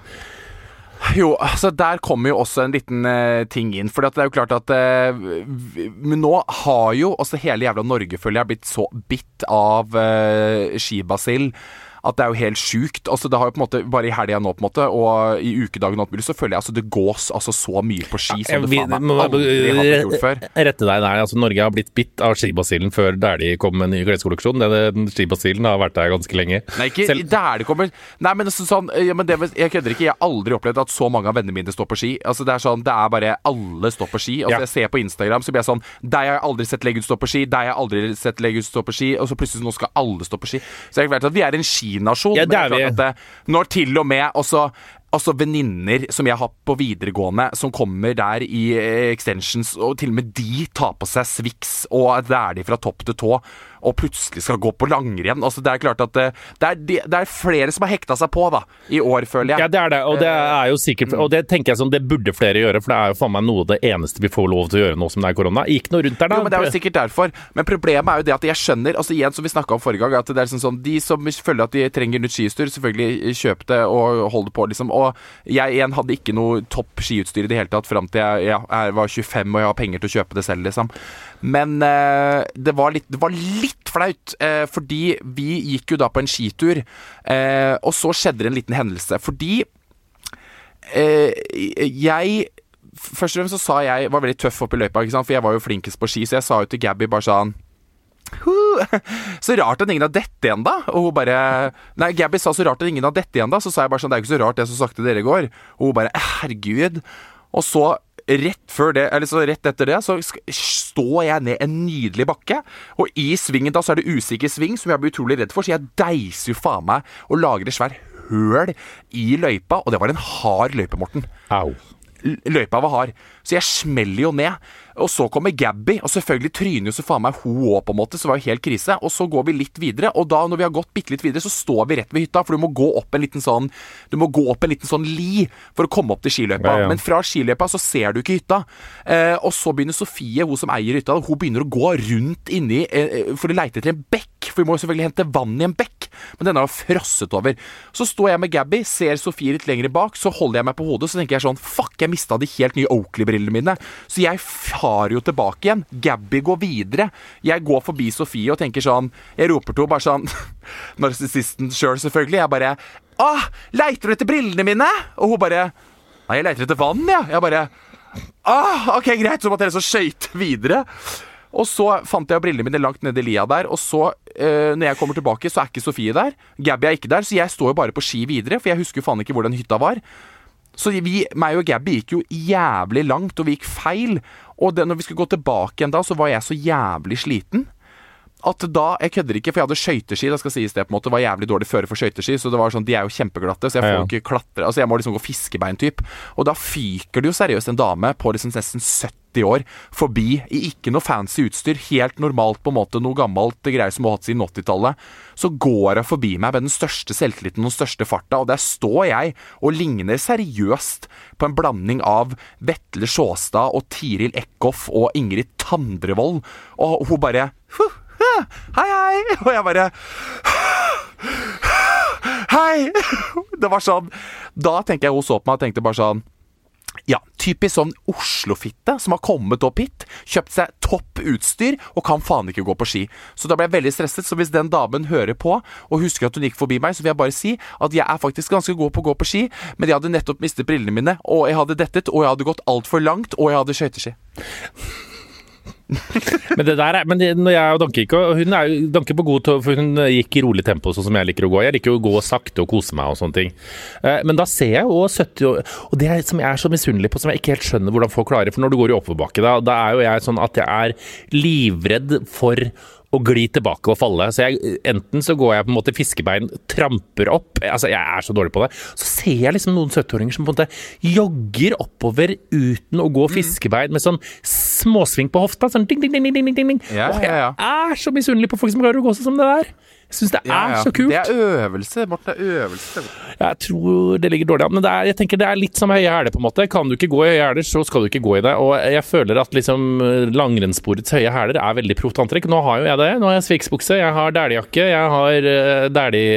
A: Jo, altså der kommer jo også en liten uh, ting inn, for det er jo klart at uh, men nå har jo også hele jævla Norge, føler jeg, blitt så bitt av uh, skibasil at det er jo helt sykt. Altså, det har jo på en måte, bare i helgen nå på en måte, og i ukedagen og alt mulig, så føler jeg altså det gås altså så mye på ski som det faen meg aldri har blitt gjort før.
B: Rette deg der, altså Norge har blitt bitt av skibasillen før Dæhlie kom med en ny kleskolleksjon. Den skibasillen har vært der ganske lenge.
A: Nei, ikke
B: Selv...
A: der det kommer. Nei, men altså, sånn, ja, men det, jeg kødder ikke, jeg har aldri opplevd at så mange av vennene mine står på ski. Altså, det er sånn, det er bare alle står på ski. Altså,
B: ja.
A: Jeg ser på Instagram, så blir jeg sånn, deg har jeg aldri sett legge ut stå på ski, deg har jeg aldri sett legge ut stå på ski, og så plutselig nå skal alle stå på ski. Så jeg vet at vi er en skinasjon.
B: Ja, det er
A: men det er klart at det, når til og med også altså venninner som jeg har på videregående, som kommer der i extensions, og til og med de tar på seg Swix, og det er de fra topp til tå, og plutselig skal gå på langrenn. Altså, det er klart at det, det, er, det er flere som har hekta seg på, da, i år, føler jeg.
B: Ja, det er det, og det er jo sikkert, og det tenker jeg sånn, det burde flere gjøre, for det er jo faen meg noe av det eneste vi får lov til å gjøre nå som det er korona. Gikk noe rundt der, da?
A: Jo, men det er jo sikkert derfor. Men problemet er jo det at jeg skjønner, altså igjen som vi snakket om forrige gang, at det er sånn sånn, de som føler at de trenger nytt skiutstyr, selvfølgelig kjøp det og hold det på, liksom. Og jeg igjen hadde ikke noe topp skiutstyr i det hele tatt, frem til jeg, ja, jeg var tjuefem og jeg har penger til å kjøpe det selv, liksom. Men eh, det, var litt, det var litt flaut, eh, fordi vi gikk jo da på en skitur, eh, og så skjedde det en liten hendelse. Fordi eh, jeg først og fremst så sa jeg var veldig tøff opp i løypa, ikke sant? For jeg var jo flinkest på ski, så jeg sa jo til Gabby bare sånn så rart at ingen har dette igjen da. Og hun bare Nei, Gabby sa så rart at ingen har dette igjen da. Så sa jeg bare sånn, det er ikke så rart det så sakte dere går. Og hun bare, herregud. Og så rett før det, eller så rett etter det, så står jeg ned en nydelig bakke. Og i svingen da så er det usikker sving, som jeg blir utrolig redd for. Så jeg deiser jo faen meg og lager et svær høl i løypa. Og det var en hard løype, Morten.
B: Au.
A: Løypa var hard. Så jeg smeller jo ned. Og så kommer Gabby, og selvfølgelig tryner jo så faen meg hun også på en måte, så det var jo helt krise. Og så går vi litt videre, og da når vi har gått bitte litt videre, så står vi rett ved hytta, for du må gå opp en liten sånn, du må gå opp en liten sånn li for å komme opp til skiløypa. Ja, ja. Men fra skiløypa så ser du ikke hytta. Eh, og så begynner Sofie, hun som eier hytta, hun begynner å gå rundt inni, eh, for å leite etter en bekk, for vi må jo selvfølgelig hente vann i en bekk. Men den har jo frosset over. Så står jeg med Gabby, ser Sofie litt lenger bak, så holder jeg meg på hodet, så tenker jeg sånn, fuck, jeg mistet de helt nye Oakley-brillene mine. Så jeg har jo tilbake igjen. Gabby går videre. Jeg går forbi Sofie og tenker sånn, jeg roper til henne bare sånn, narsissisten selv selvfølgelig, jeg bare, åh, leiter du etter brillene mine? Og hun bare, nei, jeg leiter etter vann, ja. Jeg bare, åh, ok, greit, så måtte jeg så skøyte videre. Og så fant jeg brillene mine langt nede i lia der, og så, øh, når jeg kommer tilbake, så er ikke Sofie der. Gabby er ikke der, så jeg står jo bare på ski videre, for jeg husker jo faen ikke hvor den hytta var. Så vi, meg og Gabby gikk jo jævlig langt, og vi gikk feil. Og det, når vi skulle gå tilbake igjen da, så var jeg så jævlig sliten. At da, jeg kødder ikke, for jeg hadde skøyteski, det skal sies det på en måte, var jævlig dårlig føre for skøyteski, så det var sånn, de er jo kjempeglatte, så jeg får jo ikke klatre, altså jeg må liksom gå fiskebein typ. Og da fyker det jo seriøst en dame på liksom nesten sytti år forbi, i ikke noe fancy utstyr, helt normalt på en måte, noe gammelt greier som hun har hatt siden åttitallet. Så går hun forbi meg med den største selvtilliten og den største farta, og der står jeg og ligner seriøst på en blanding av Vetle Sjåstad og Tiril Eckhoff og Ingrid Tandrevold, og hun bare huh, hei, hei, og jeg bare hei. Det var sånn, da tenker jeg hun så på meg og tenkte bare sånn, ja, typisk sånn Oslo-fitte som har kommet opp hit, kjøpt seg topp utstyr og kan faen ikke gå på ski. Så da ble jeg veldig stresset, så hvis den damen hører på og husker at hun gikk forbi meg, så vil jeg bare si at jeg er faktisk ganske god på å gå på ski, men jeg hadde nettopp mistet brillene mine, og jeg hadde dettet, og jeg hadde gått alt for langt, og jeg hadde skøyteski.
B: Men det der er, men det, når jeg og Danke gikk, og hun er jo Danke på god til, for hun gikk i rolig tempo sånn som jeg liker å gå. Jeg liker å gå sakte og kose meg og sånne ting. Eh, men da ser jeg jo sytti år, og det er som jeg er så misunnelig på, som jeg ikke helt skjønner hvordan folk klarer, for når du går i oppoverbakke, da, da er jo jeg sånn at jeg er livredd for å gli tilbake og falle. Så jeg, enten så går jeg på en måte fiskebein, tramper opp, altså jeg er så dårlig på det, så ser jeg liksom noen sytti-åringer som på en måte jogger oppover uten å gå fiskebein med sånn småsving på hofta, sånn ding, ding, ding, ding, ding, ding.
A: Ja, ja, ja.
B: Jeg er så misunnelig på folk som klarer å gå sånn som det der. Jeg synes det er ja, ja. så kult.
A: Det er øvelse, Morten, det er øvelse.
B: Jeg tror det ligger dårlig an, men det er, jeg tenker det er litt som høye hæler på en måte. Kan du ikke gå i høye hæler, så skal du ikke gå i det. Og jeg føler at liksom langrennssporets høye hæler er veldig proft antrekk. Nå har jo jeg det. Nå har jeg sviksbukse, jeg har dælejakke, jeg har uh,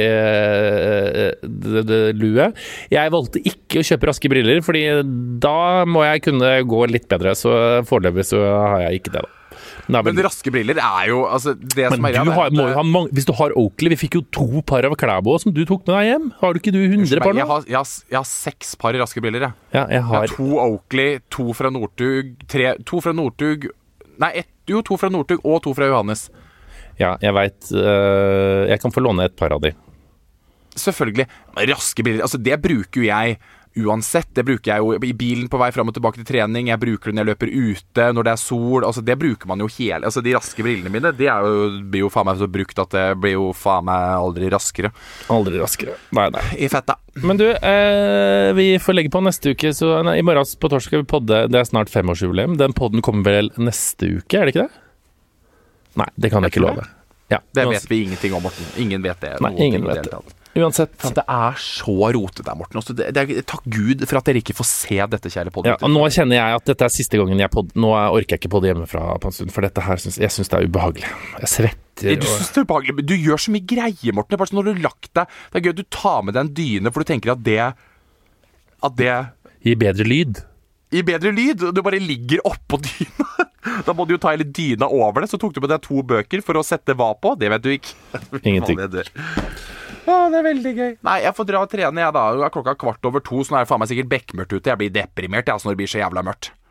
B: dæle-lue. Uh, jeg valgte ikke å kjøpe raske briller, fordi da må jeg kunne gå litt bedre, så foreløpig så har jeg ikke det da. Nei, men,
A: men raske briller er jo altså, det
B: men
A: som er
B: du har, må jo ha mange, hvis du har Oakley, vi fikk jo to par av Klæbo som du tok med deg hjem. Har du ikke du hundre par nå?
A: Jeg har, jeg, har, jeg har seks par raske briller, jeg.
B: Ja, jeg har...
A: jeg har to Oakley, to fra Northug, tre, to fra Northug, nei, ett, jo, to fra Northug og to fra Johannes.
B: Ja, jeg vet, øh, jeg kan få låne et par av de.
A: Selvfølgelig. Raske briller, altså det bruker jo jeg uansett. Det bruker jeg jo i bilen på vei fram og tilbake til trening. Jeg bruker det når jeg løper ute, når det er sol. Altså, det bruker man jo hele. Altså, de raske brillene mine, det er jo, blir jo faen meg så brukt at det blir jo faen meg aldri raskere.
B: Aldri raskere. Nei, nei.
A: I fetta.
B: Men du, eh, vi får legge på neste uke, så nei, i morgen på torsdag skal vi podde. Det er snart femårsjubileum. Den podden kommer vel neste uke, er det ikke det? Nei, det kan jeg ikke love. Ja,
A: det vet vi ingenting om, Morten. Ingen vet det.
B: Nei, ingen vet det. Uansett.
A: For det er så rotet der, Morten. Også det, det er, takk Gud for at dere ikke får se dette, kjære podden.
B: Ja, og nå kjenner jeg at dette er siste gangen jeg podder. Nå orker jeg ikke podde hjemmefra på en stund, for dette her synes, jeg synes det er ubehagelig. Jeg svetter.
A: Du synes det er ubehagelig, men du gjør så mye greier, Morten. Det er bare sånn når du har lagt deg, det er gøy at du tar med deg en dyne, for du tenker at det at det
B: gir bedre lyd.
A: Gir bedre lyd, og du bare ligger oppå dyna. Da må du jo ta hele dyna over det. Så tok du med deg to bøker for å sette hva på. Det vet du ikke.
B: Ingenting.
A: Å, det er veldig gøy. Nei, jeg får dra og trene, jeg da. Klokka kvart over to, så nå er det faen meg sikkert bekmørkt ute. Jeg blir deprimert, jeg, altså, når det blir så jævla mørkt.